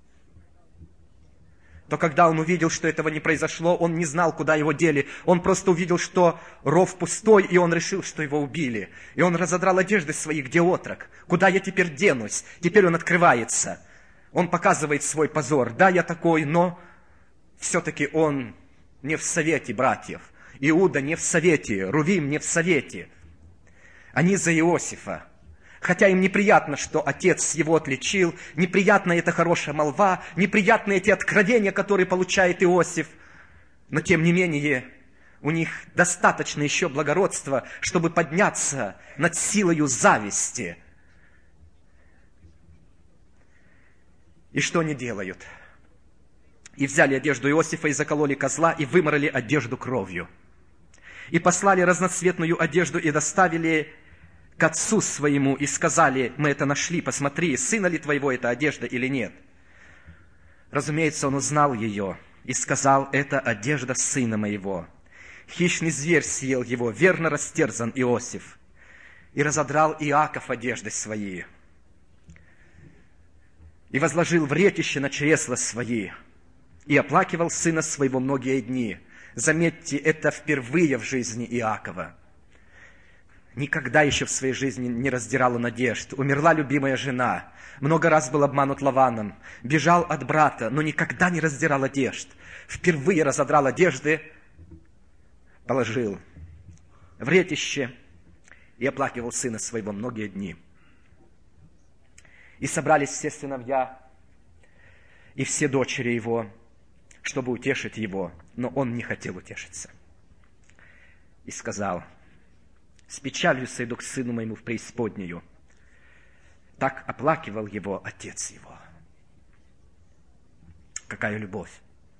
то когда он увидел, что этого не произошло, он не знал, куда его дели. Он просто увидел, что ров пустой, и он решил, что его убили. И он разодрал одежды свои: где отрок? Куда я теперь денусь? Теперь он открывается. Он показывает свой позор. Да, я такой, но все-таки он не в совете братьев. Иуда не в совете, Рувим не в совете. Они за Иосифа. Хотя им неприятно, что отец его отличил, неприятна эта хорошая молва, неприятны эти откровения, которые получает Иосиф. Но тем не менее, у них достаточно еще благородства, чтобы подняться над силою зависти. И что они делают? И взяли одежду Иосифа, и закололи козла, и выморали одежду кровью. И послали разноцветную одежду, и доставили к отцу своему, и сказали: мы это нашли, посмотри, сына ли твоего эта одежда или нет. Разумеется, он узнал ее, и сказал: это одежда сына моего. Хищный зверь съел его, верно растерзан Иосиф. И разодрал Иаков одежды свои, и возложил вретище на чресла свои, и оплакивал сына своего многие дни. Заметьте, это впервые в жизни Иакова. Никогда еще в своей жизни не раздирала надежд. Умерла любимая жена. Много раз был обманут Лаваном. Бежал от брата, но никогда не раздирал одежд. Впервые разодрал одежды, положил в ретище и оплакивал сына своего многие дни. И собрались все сыновья и все дочери его, чтобы утешить его, но он не хотел утешиться. И сказал: с печалью сойду к сыну моему в преисподнюю. Так оплакивал его отец его. Какая любовь!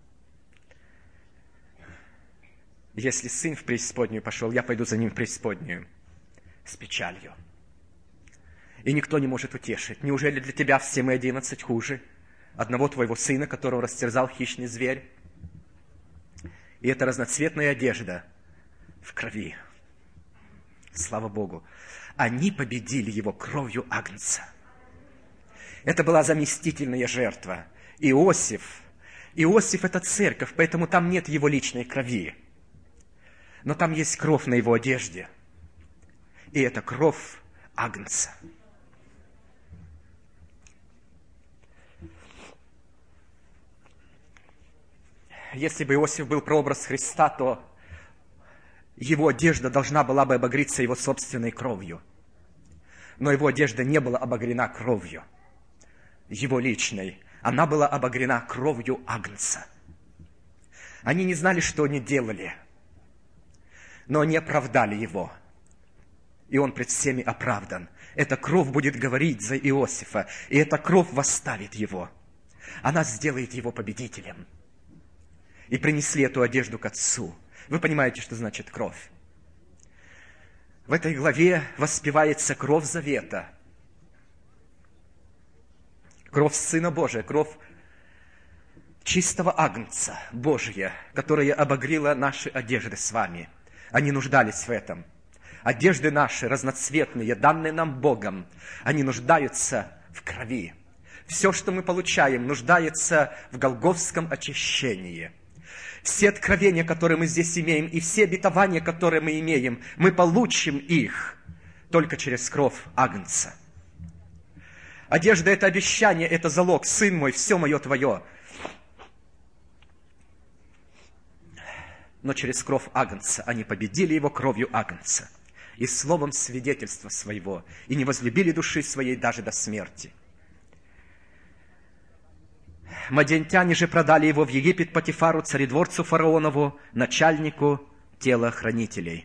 Если сын в преисподнюю пошел, я пойду за ним в преисподнюю с печалью. И никто не может утешить. Неужели для тебя все мы одиннадцать хуже одного твоего сына, которого растерзал хищный зверь? И эта разноцветная одежда в крови. Слава Богу. Они победили его кровью агнца. Это была заместительная жертва. Иосиф. Иосиф – это церковь, поэтому там нет его личной крови. Но там есть кровь на его одежде. И это кровь агнца. Если бы Иосиф был прообраз Христа, то его одежда должна была бы обогреться его собственной кровью. Но его одежда не была обогрена кровью его личной. Она была обогрена кровью агнца. Они не знали, что они делали, но они оправдали его. И он пред всеми оправдан. Эта кровь будет говорить за Иосифа, и эта кровь восставит его. Она сделает его победителем. И принесли эту одежду к отцу. Вы понимаете, что значит кровь? В этой главе воспевается кровь завета. Кровь Сына Божия, кровь чистого агнца Божия, которая обогрела наши одежды с вами. Они нуждались в этом. Одежды наши, разноцветные, данные нам Богом, они нуждаются в крови. Все, что мы получаем, нуждается в голгофском очищении. Все откровения, которые мы здесь имеем, и все обетования, которые мы имеем, мы получим их только через кровь агнца. Одежда – это обещание, это залог. Сын мой, все мое твое. Но через кровь агнца они победили его кровью агнца и словом свидетельства своего, и не возлюбили души своей даже до смерти. Мадиантяне же продали его в Египет Потифару, царедворцу фараонову, начальнику телохранителей.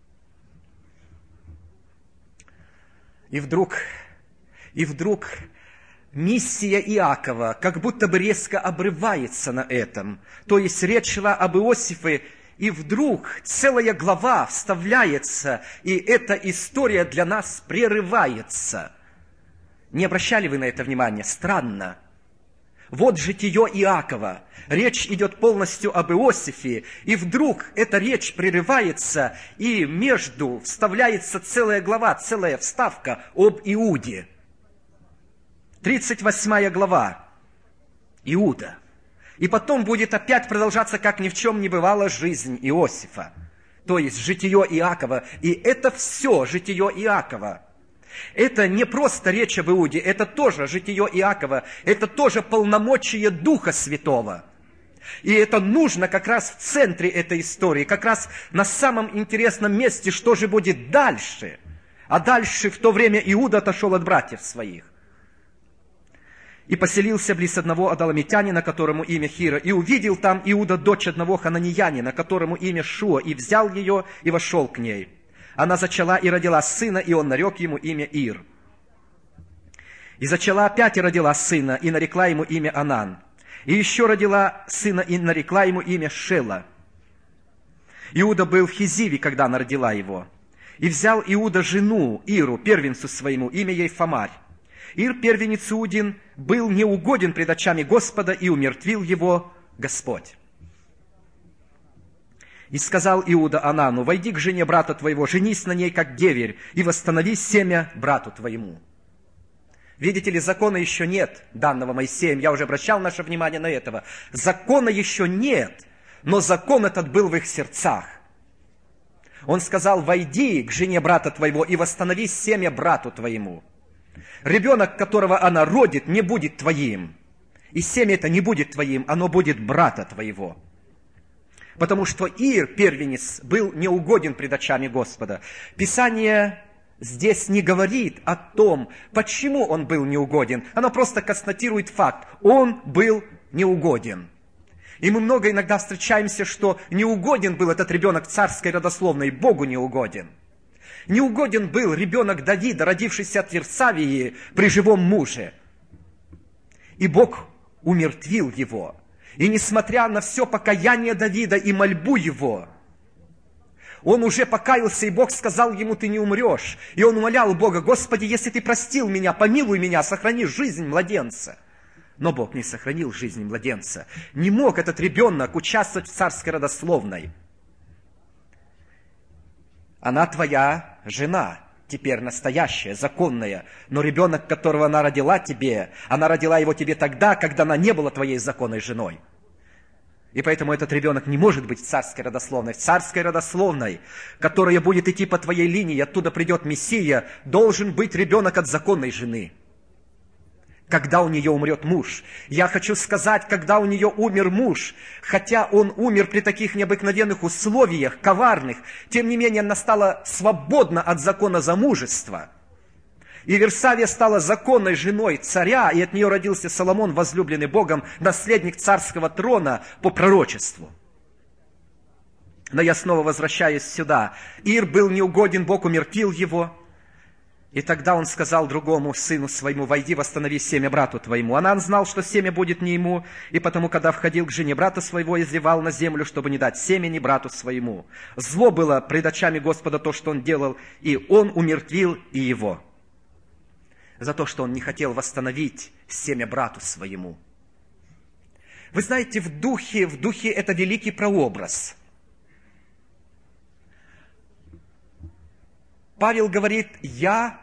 И вдруг, и вдруг миссия Иакова как будто бы резко обрывается на этом. То есть речь шла об Иосифе, и вдруг целая глава вставляется, и эта история для нас прерывается. Не обращали вы на это внимания? Странно. Вот житие Иакова. Речь идет полностью об Иосифе, и вдруг эта речь прерывается, и между вставляется целая глава, целая вставка об Иуде. тридцать восьмая глава. Иуда. И потом будет опять продолжаться, как ни в чем не бывало, жизнь Иосифа. То есть житие Иакова. И это все житие Иакова. Это не просто речь об Иуде, это тоже житие Иакова, это тоже полномочия Духа Святого. И это нужно как раз в центре этой истории, как раз на самом интересном месте, что же будет дальше. А дальше в то время Иуда отошел от братьев своих. И поселился близ одного адаламитянина, которому имя Хира, и увидел там Иуда дочь одного хананеянина, которому имя Шуа, и взял ее и вошел к ней. Она зачала и родила сына, и он нарек ему имя Ир. И зачала опять и родила сына, и нарекла ему имя Анан. И еще родила сына, и нарекла ему имя Шела. Иуда был в Хизиве, когда она родила его. И взял Иуда жену Иру, первенцу своему, имя ей Фамарь. Ир, первенец Иудин, был неугоден пред очами Господа, и умертвил его Господь. И сказал Иуда Анану: войди к жене брата твоего, женись на ней, как деверь, и восстанови семя брату твоему. Видите ли, закона еще нет, данного Моисеем. Я уже обращал наше внимание на этого. Закона еще нет, но закон этот был в их сердцах. Он сказал: войди к жене брата твоего и восстанови семя брату твоему. Ребенок, которого она родит, не будет твоим. И семя это не будет твоим, оно будет брата твоего. Потому что Ир, первенец, был неугоден пред очами Господа. Писание здесь не говорит о том, почему он был неугоден. Оно просто констатирует факт. Он был неугоден. И мы много иногда встречаемся, что неугоден был этот ребенок царской родословной, Богу неугоден. Неугоден был ребенок Давида, родившийся от Версавии при живом муже. И Бог умертвил его. И несмотря на все покаяние Давида и мольбу его, он уже покаялся, и Бог сказал ему: ты не умрешь. И он умолял Бога: Господи, если ты простил меня, помилуй меня, сохрани жизнь младенца. Но Бог не сохранил жизнь младенца. Не мог этот ребенок участвовать в царской родословной. Она твоя жена, теперь настоящая, законная, но ребенок, которого она родила тебе, она родила его тебе тогда, когда она не была твоей законной женой. И поэтому этот ребенок не может быть в царской родословной. В царской родословной, которая будет идти по твоей линии, оттуда придет Мессия, должен быть ребенок от законной жены. Когда у нее умрет муж. Я хочу сказать, когда у нее умер муж, хотя он умер при таких необыкновенных условиях, коварных, тем не менее она стала свободна от закона замужества. И Версавия стала законной женой царя, и от нее родился Соломон, возлюбленный Богом, наследник царского трона по пророчеству. Но я снова возвращаюсь сюда. Ир был неугоден, Бог умертвил его. И тогда он сказал другому сыну своему: войди, восстанови семя брату твоему. Анан знал, что семя будет не ему, и потому, когда входил к жене брата своего, изливал на землю, чтобы не дать семени брату своему. Зло было пред очами Господа то, что он делал, и он умертвил и его. За то, что он не хотел восстановить семя брату своему. Вы знаете, в духе, в духе это великий прообраз. Павел говорит: я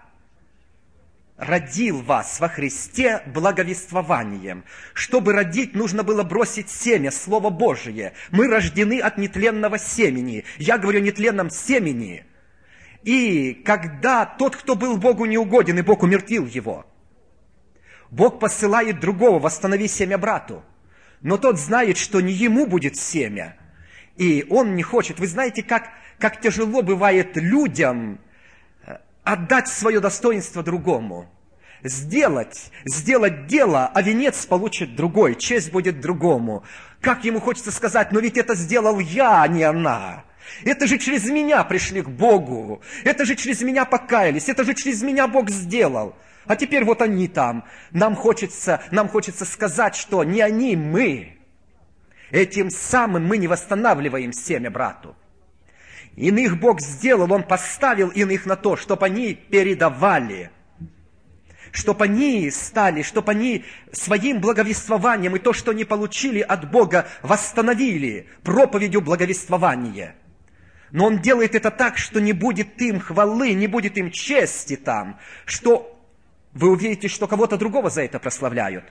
родил вас во Христе благовествованием. Чтобы родить, нужно было бросить семя, Слово Божие. Мы рождены от нетленного семени. Я говорю о нетленном семени. И когда тот, кто был Богу неугоден, и Бог умертвил его, Бог посылает другого: восстанови семя брату. Но тот знает, что не ему будет семя. И он не хочет. Вы знаете, как, как тяжело бывает людям отдать свое достоинство другому. Сделать, сделать дело, а венец получит другой, честь будет другому. Как ему хочется сказать: но ведь это сделал я, а не она. Это же через меня пришли к Богу. Это же через меня покаялись. Это же через меня Бог сделал. А теперь вот они там. Нам хочется, нам хочется сказать, что не они, мы. Этим самым мы не восстанавливаем семя брату. Иных Бог сделал, Он поставил иных на то, чтобы они передавали, чтобы они стали, чтобы они своим благовествованием и то, что они получили от Бога, восстановили проповедью благовествования. Но Он делает это так, что не будет им хвалы, не будет им чести там, что вы увидите, что кого-то другого за это прославляют.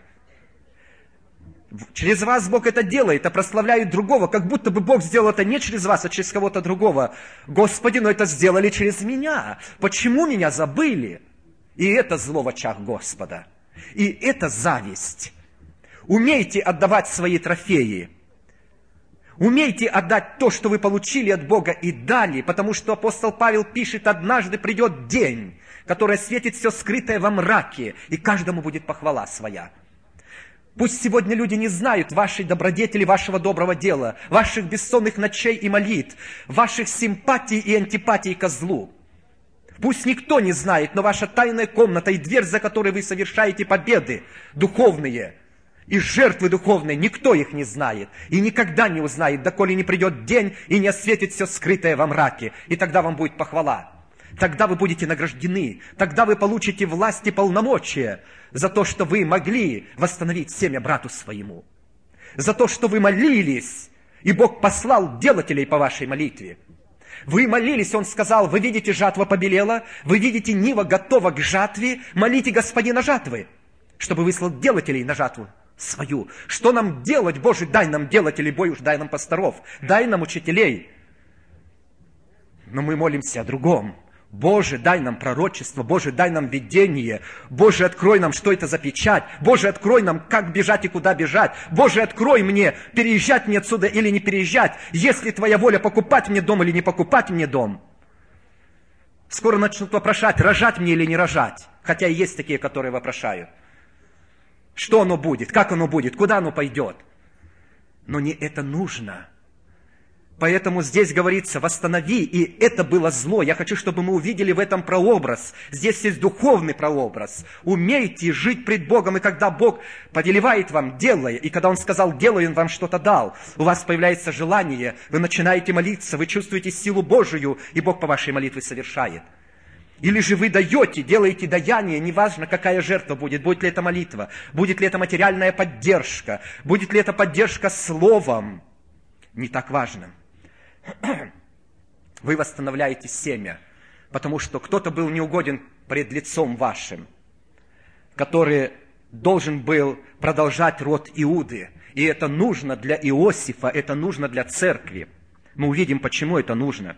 Через вас Бог это делает, а прославляют другого, как будто бы Бог сделал это не через вас, а через кого-то другого. Господи, но это сделали через меня. Почему меня забыли? И это зло в очах Господа. И это зависть. Умейте отдавать свои трофеи. Умейте отдать то, что вы получили от Бога и дали, потому что апостол Павел пишет: однажды придет день, который осветит все скрытое во мраке, и каждому будет похвала своя. Пусть сегодня люди не знают вашей добродетели, вашего доброго дела, ваших бессонных ночей и молитв, ваших симпатий и антипатий ко злу. Пусть никто не знает, но ваша тайная комната и дверь, за которой вы совершаете победы духовные и жертвы духовные, никто их не знает и никогда не узнает, доколе не придет день и не осветит все скрытое во мраке, и тогда вам будет похвала. Тогда вы будете награждены, тогда вы получите власть и полномочия за то, что вы могли восстановить семя брату своему, за то, что вы молились, и Бог послал делателей по вашей молитве. Вы молились, Он сказал: вы видите, жатва побелела, вы видите, нива готова к жатве, молите Господина жатвы, чтобы выслал делателей на жатву свою. Что нам делать, Боже? Дай нам делателей, Бой уж дай нам пасторов, дай нам учителей. Но мы молимся о другом. Боже, дай нам пророчество, Боже, дай нам видение, Боже, открой нам, что это за печать, Боже, открой нам, как бежать и куда бежать, Боже, открой мне, переезжать мне отсюда или не переезжать, если Твоя воля, покупать мне дом или не покупать мне дом. Скоро начнут вопрошать, рожать мне или не рожать, хотя и есть такие, которые вопрошают. Что оно будет, как оно будет, куда оно пойдет. Но не это нужно. Поэтому здесь говорится, восстанови, и это было зло. Я хочу, чтобы мы увидели в этом прообраз. Здесь есть духовный прообраз. Умейте жить пред Богом, и когда Бог повелевает вам, делая, и когда Он сказал, делай, Он вам что-то дал, у вас появляется желание, вы начинаете молиться, вы чувствуете силу Божию, и Бог по вашей молитве совершает. Или же вы даете, делаете даяние, неважно, какая жертва будет, будет ли это молитва, будет ли это материальная поддержка, будет ли это поддержка словом, не так важно. Вы восстановляете семя, потому что кто-то был неугоден пред лицом вашим, который должен был продолжать род Иуды. И это нужно для Иосифа, это нужно для церкви. Мы увидим, почему это нужно.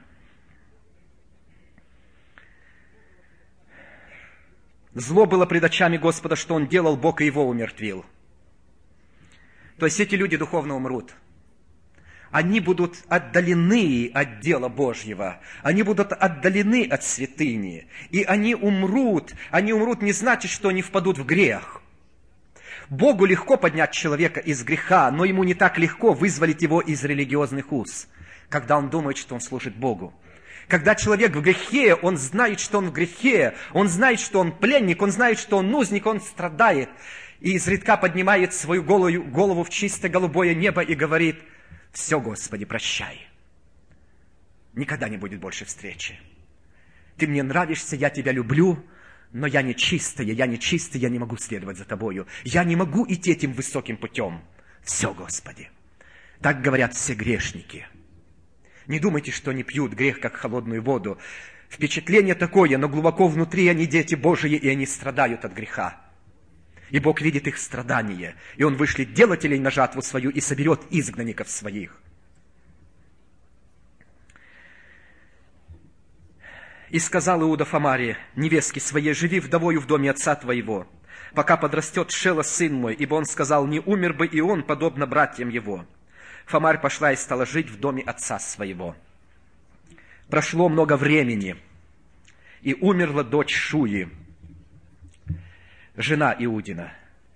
Зло было пред очами Господа, что Он делал, Бог и его умертвил. То есть эти люди духовно умрут. Они будут отдалены от дела Божьего, они будут отдалены от святыни, и они умрут. Они умрут не значит, что они впадут в грех. Богу легко поднять человека из греха, но ему не так легко вызволить его из религиозных уз, когда он думает, что он служит Богу. Когда человек в грехе, он знает, что он в грехе, он знает, что он пленник, он знает, что он узник, он страдает, и изредка поднимает свою голову, голову в чистое голубое небо и говорит: все, Господи, прощай. Никогда не будет больше встречи. Ты мне нравишься, я тебя люблю, но я не чистая, я не чистая, я не могу следовать за тобою. Я не могу идти этим высоким путем. Все, Господи. Так говорят все грешники. Не думайте, что они пьют грех, как холодную воду. Впечатление такое, но глубоко внутри они дети Божьи, и они страдают от греха. И Бог видит их страдания, и Он вышлет делателей на жатву свою и соберет изгнанников своих. И сказал Иуда Фамаре, невестке своей: живи вдовою в доме отца твоего, пока подрастет Шела, сын мой, ибо он сказал, не умер бы и он, подобно братьям его. Фамарь пошла и стала жить в доме отца своего. Прошло много времени, и умерла дочь Шуи, жена Иудина.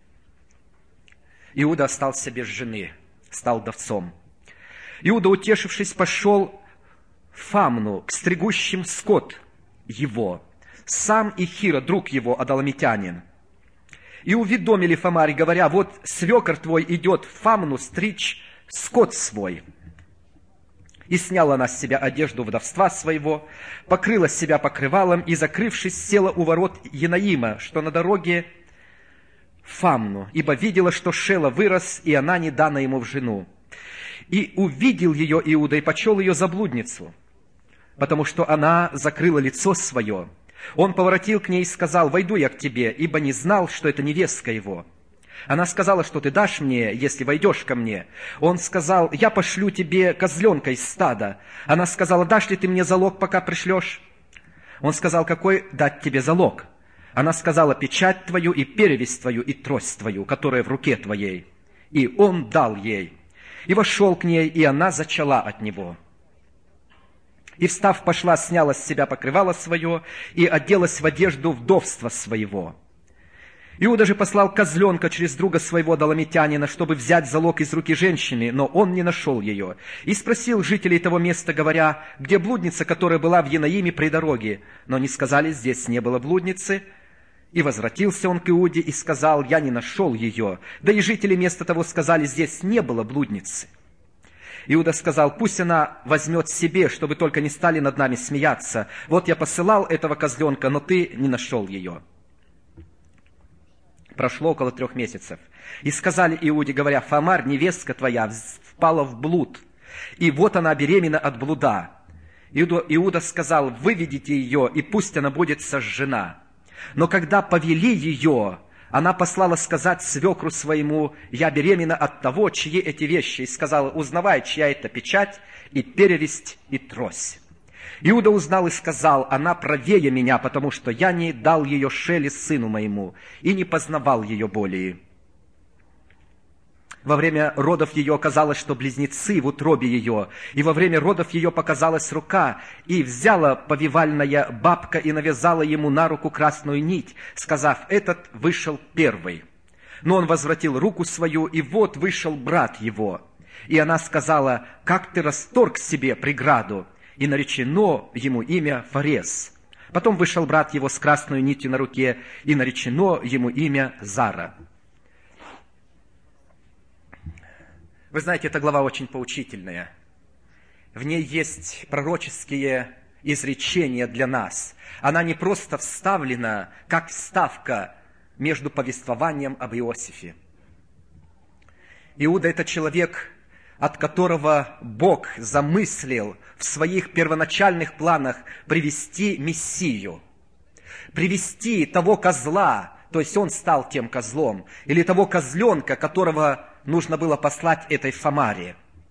Иуда остался без жены, стал вдовцом. Иуда, утешившись, пошел в Фамну к стригущим скот его, сам и Хира, друг его, адамитянин. И уведомили Фамарь, говоря: вот свекор твой идет в Фамну стричь скот свой. И сняла она с себя одежду вдовства своего, покрыла себя покрывалом и, закрывшись, села у ворот Енаима, что на дороге в Фамну, ибо видела, что Шела вырос, и она не дана ему в жену. И увидел ее Иуда и почел ее за блудницу, потому что она закрыла лицо свое. Он поворотил к ней и сказал: войду я к тебе, ибо не знал, что это невестка его. Она сказала: что ты дашь мне, если войдешь ко мне? Он сказал: я пошлю тебе козленка из стада. Она сказала: дашь ли ты мне залог, пока пришлешь? Он сказал: какой дать тебе залог? Она сказала: печать твою и перевесь твою и трость твою, которая в руке твоей. И он дал ей. И вошел к ней, и она зачала от него. И, встав, пошла, сняла с себя покрывало свое и оделась в одежду вдовства своего. Иуда же послал козленка через друга своего адамитянина, чтобы взять залог из руки женщины, но он не нашел ее. И спросил жителей того места, говоря: где блудница, которая была в Енаиме при дороге? Но они сказали: здесь не было блудницы. И возвратился он к Иуде и сказал: я не нашел ее. Да и жители места того сказали: здесь не было блудницы. Иуда сказал: пусть она возьмет себе, чтобы только не стали над нами смеяться. Вот я посылал этого козленка, но ты не нашел ее. Прошло около трех месяцев. И сказали Иуде, говоря: Фамарь, невестка твоя, впала в блуд, и вот она беременна от блуда. Иуда, Иуда сказал: выведите ее, и пусть она будет сожжена. Но когда повели ее, она послала сказать свекру своему: я беременна от того, чьи эти вещи, и сказала: узнавай, чья это печать, и перевесть, и трость. Иуда узнал и сказал: она правее меня, потому что я не дал ее Шеле, сыну моему, и не познавал ее более. Во время родов ее оказалось, что близнецы в утробе ее, и во время родов ее показалась рука, и взяла повивальная бабка и навязала ему на руку красную нить, сказав: этот вышел первый. Но он возвратил руку свою, и вот вышел брат его. И она сказала: как ты расторг себе преграду? И наречено ему имя Фарес. Потом вышел брат его с красной нитью на руке, и наречено ему имя Зара. Вы знаете, эта глава очень поучительная. В ней есть пророческие изречения для нас. Она не просто вставлена, как вставка между повествованием об Иосифе. Иуда – это человек, от которого Бог замыслил в своих первоначальных планах привести Мессию, привести того козла, то есть он стал тем козлом, или того козленка, которого нужно было послать этой Фамаре.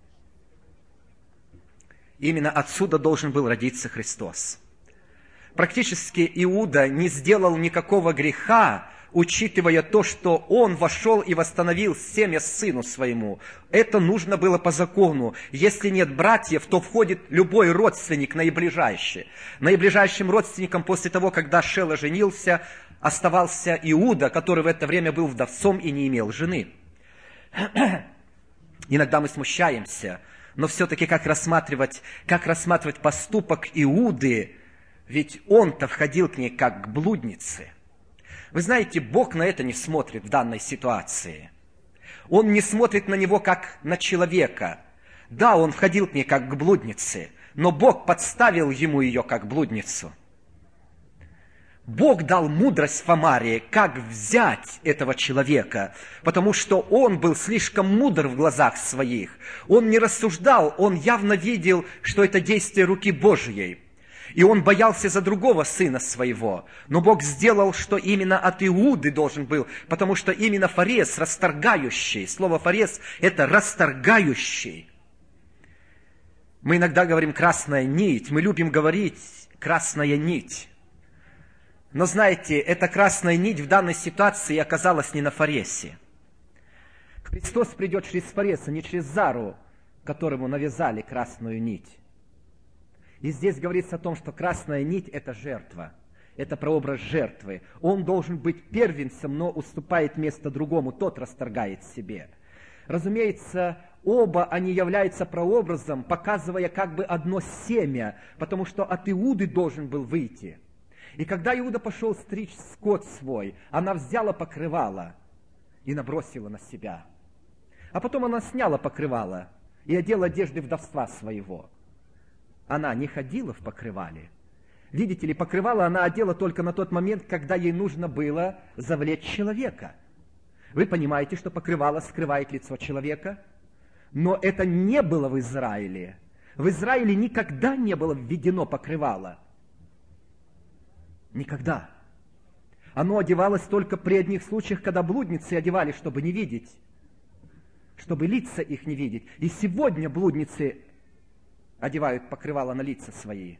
Именно отсюда должен был родиться Христос. Практически Иуда не сделал никакого греха, учитывая то, что он вошел и восстановил семя сыну своему. Это нужно было по закону. Если нет братьев, то входит любой родственник наиближайший. Наиближайшим родственником после того, когда Шела женился, оставался Иуда, который в это время был вдовцом и не имел жены. Иногда мы смущаемся, но все-таки как рассматривать, как рассматривать поступок Иуды, ведь он-то входил к ней как к блуднице. Вы знаете, Бог на это не смотрит в данной ситуации. Он не смотрит на него как на человека. Да, он входил к ней как к блуднице, но Бог подставил ему ее как блудницу. Бог дал мудрость Фамаре, как взять этого человека, потому что он был слишком мудр в глазах своих. Он не рассуждал, он явно видел, что это действие руки Божьей. И он боялся за другого сына своего. Но Бог сделал, что именно от Иуды должен был, потому что именно Фарес, расторгающий. Слово Фарес – это расторгающий. Мы иногда говорим «красная нить», мы любим говорить «красная нить». Но знаете, эта красная нить в данной ситуации оказалась не на Фаресе. Христос придет через Фареса, не через Зару, которому навязали красную нить. И здесь говорится о том, что красная нить – это жертва, это прообраз жертвы. Он должен быть первенцем, но уступает место другому, тот расторгает себе. Разумеется, оба они являются прообразом, показывая как бы одно семя, потому что от Иуды должен был выйти. И когда Иуда пошел стричь скот свой, она взяла покрывало и набросила на себя. А потом она сняла покрывало и одела одежды вдовства своего. Она не ходила в покрывале. Видите ли, покрывало она одела только на тот момент, когда ей нужно было завлечь человека. Вы понимаете, что покрывало скрывает лицо человека? Но это не было в Израиле. В Израиле никогда не было введено покрывало. Никогда. Оно одевалось только при одних случаях, когда блудницы одевали, чтобы не видеть, чтобы лица их не видеть. И сегодня блудницы одевают покрывало на лица свои.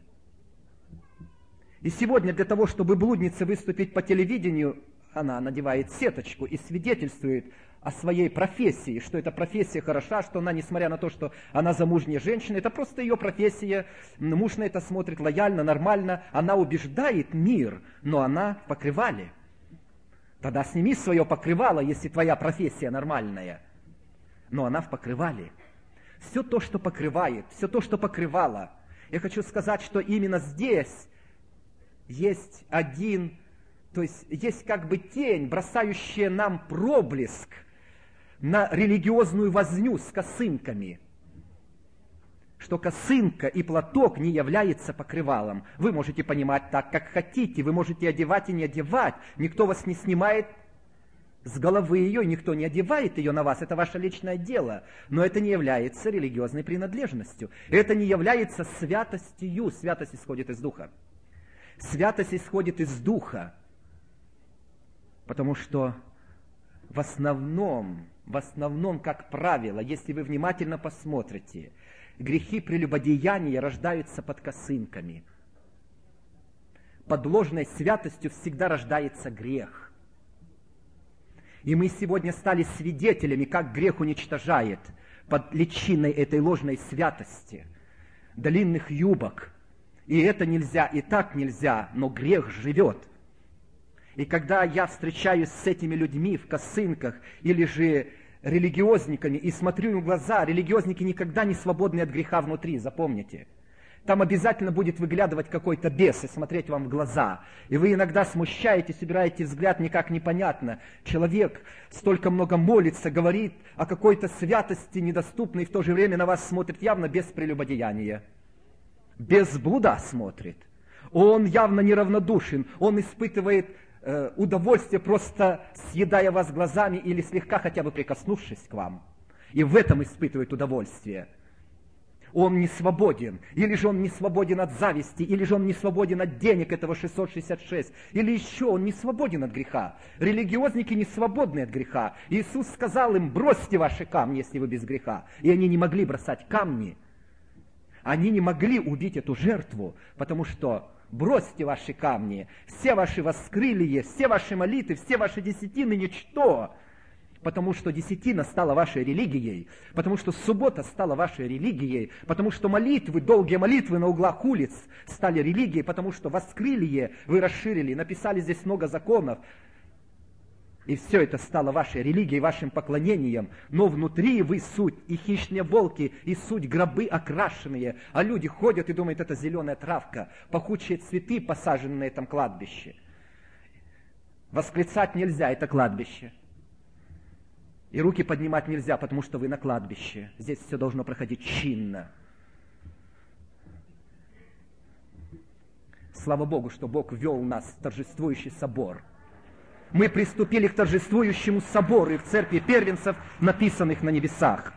И сегодня для того, чтобы блуднице выступить по телевидению, она надевает сеточку и свидетельствует о своей профессии, что эта профессия хороша, что она, несмотря на то, что она замужняя женщина, это просто ее профессия, муж на это смотрит лояльно, нормально, она убеждает мир, но она в покрывале. Тогда сними свое покрывало, если твоя профессия нормальная. Но она в покрывале. Все то, что покрывает, все то, что покрывало. Я хочу сказать, что именно здесь есть один, то есть есть как бы тень, бросающая нам проблеск на религиозную возню с косынками. Что косынка и платок не является покрывалом. Вы можете понимать так, как хотите, вы можете одевать и не одевать. Никто вас не снимает с головы ее, никто не одевает ее на вас, это ваше личное дело. Но это не является религиозной принадлежностью. Это не является святостью. Святость исходит из Духа. Святость исходит из Духа. Потому что в основном, в основном, как правило, если вы внимательно посмотрите, Грехи прелюбодеяния рождаются под косынками. Под ложной святостью всегда рождается грех. И мы сегодня стали свидетелями, как грех уничтожает под личиной этой ложной святости длинных юбок. И это нельзя, и так нельзя, но грех живет. И когда я встречаюсь с этими людьми в косынках или же религиозниками и смотрю им в глаза, религиозники никогда не свободны от греха внутри, запомните. Там обязательно будет выглядывать какой-то бес и смотреть вам в глаза. И вы иногда смущаетесь, убираете взгляд, никак непонятно. Человек столько много молится, говорит о какой-то святости недоступной, и в то же время на вас смотрит явно без прелюбодеяния. Без блуда смотрит. Он явно неравнодушен, он испытывает э, удовольствие, просто съедая вас глазами или слегка хотя бы прикоснувшись к вам. И в этом испытывает удовольствие. Он не свободен, или же он не свободен от зависти, или же он не свободен от денег этого шестьсот шестьдесят шесть, или еще он не свободен от греха. Религиозники не свободны от греха. Иисус сказал им: бросьте ваши камни, если вы без греха. И они не могли бросать камни. Они не могли убить эту жертву, потому что бросьте ваши камни, все ваши воскрылие, все ваши молитвы, все ваши десятины — ничто. Потому что десятина стала вашей религией, потому что суббота стала вашей религией, потому что молитвы, долгие молитвы на углах улиц стали религией, потому что воскрылие вы расширили, написали здесь много законов. И все это стало вашей религией, вашим поклонением. Но внутри вы суть и хищные волки, и суть гробы окрашенные. А люди ходят и думают: это зеленая травка, пахучие цветы, посаженные на этом кладбище. Восклицать нельзя, это кладбище. И руки поднимать нельзя, потому что вы на кладбище. Здесь все должно проходить чинно. Слава Богу, что Бог ввел нас в торжествующий собор. Мы приступили к торжествующему собору и в церкви первенцев, написанных на небесах.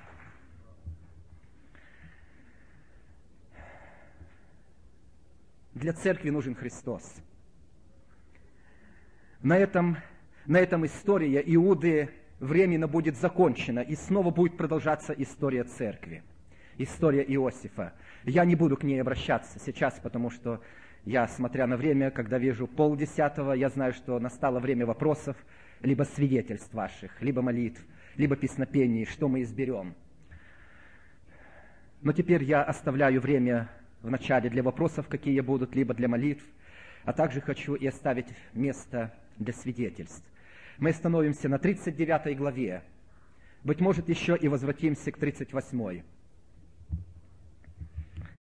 Для церкви нужен Христос. На этом, на этом история Иуды временно будет закончена, и снова будет продолжаться история церкви, история Иосифа. Я не буду к ней обращаться сейчас, потому что я, смотря на время, когда вижу полдесятого, я знаю, что настало время вопросов, либо свидетельств ваших, либо молитв, либо песнопений, что мы изберем. Но теперь я оставляю время в начале для вопросов, какие будут, либо для молитв, а также хочу и оставить место для свидетельств. Мы остановимся на тридцать девятой главе. Быть может, еще и возвратимся к тридцать восьмой.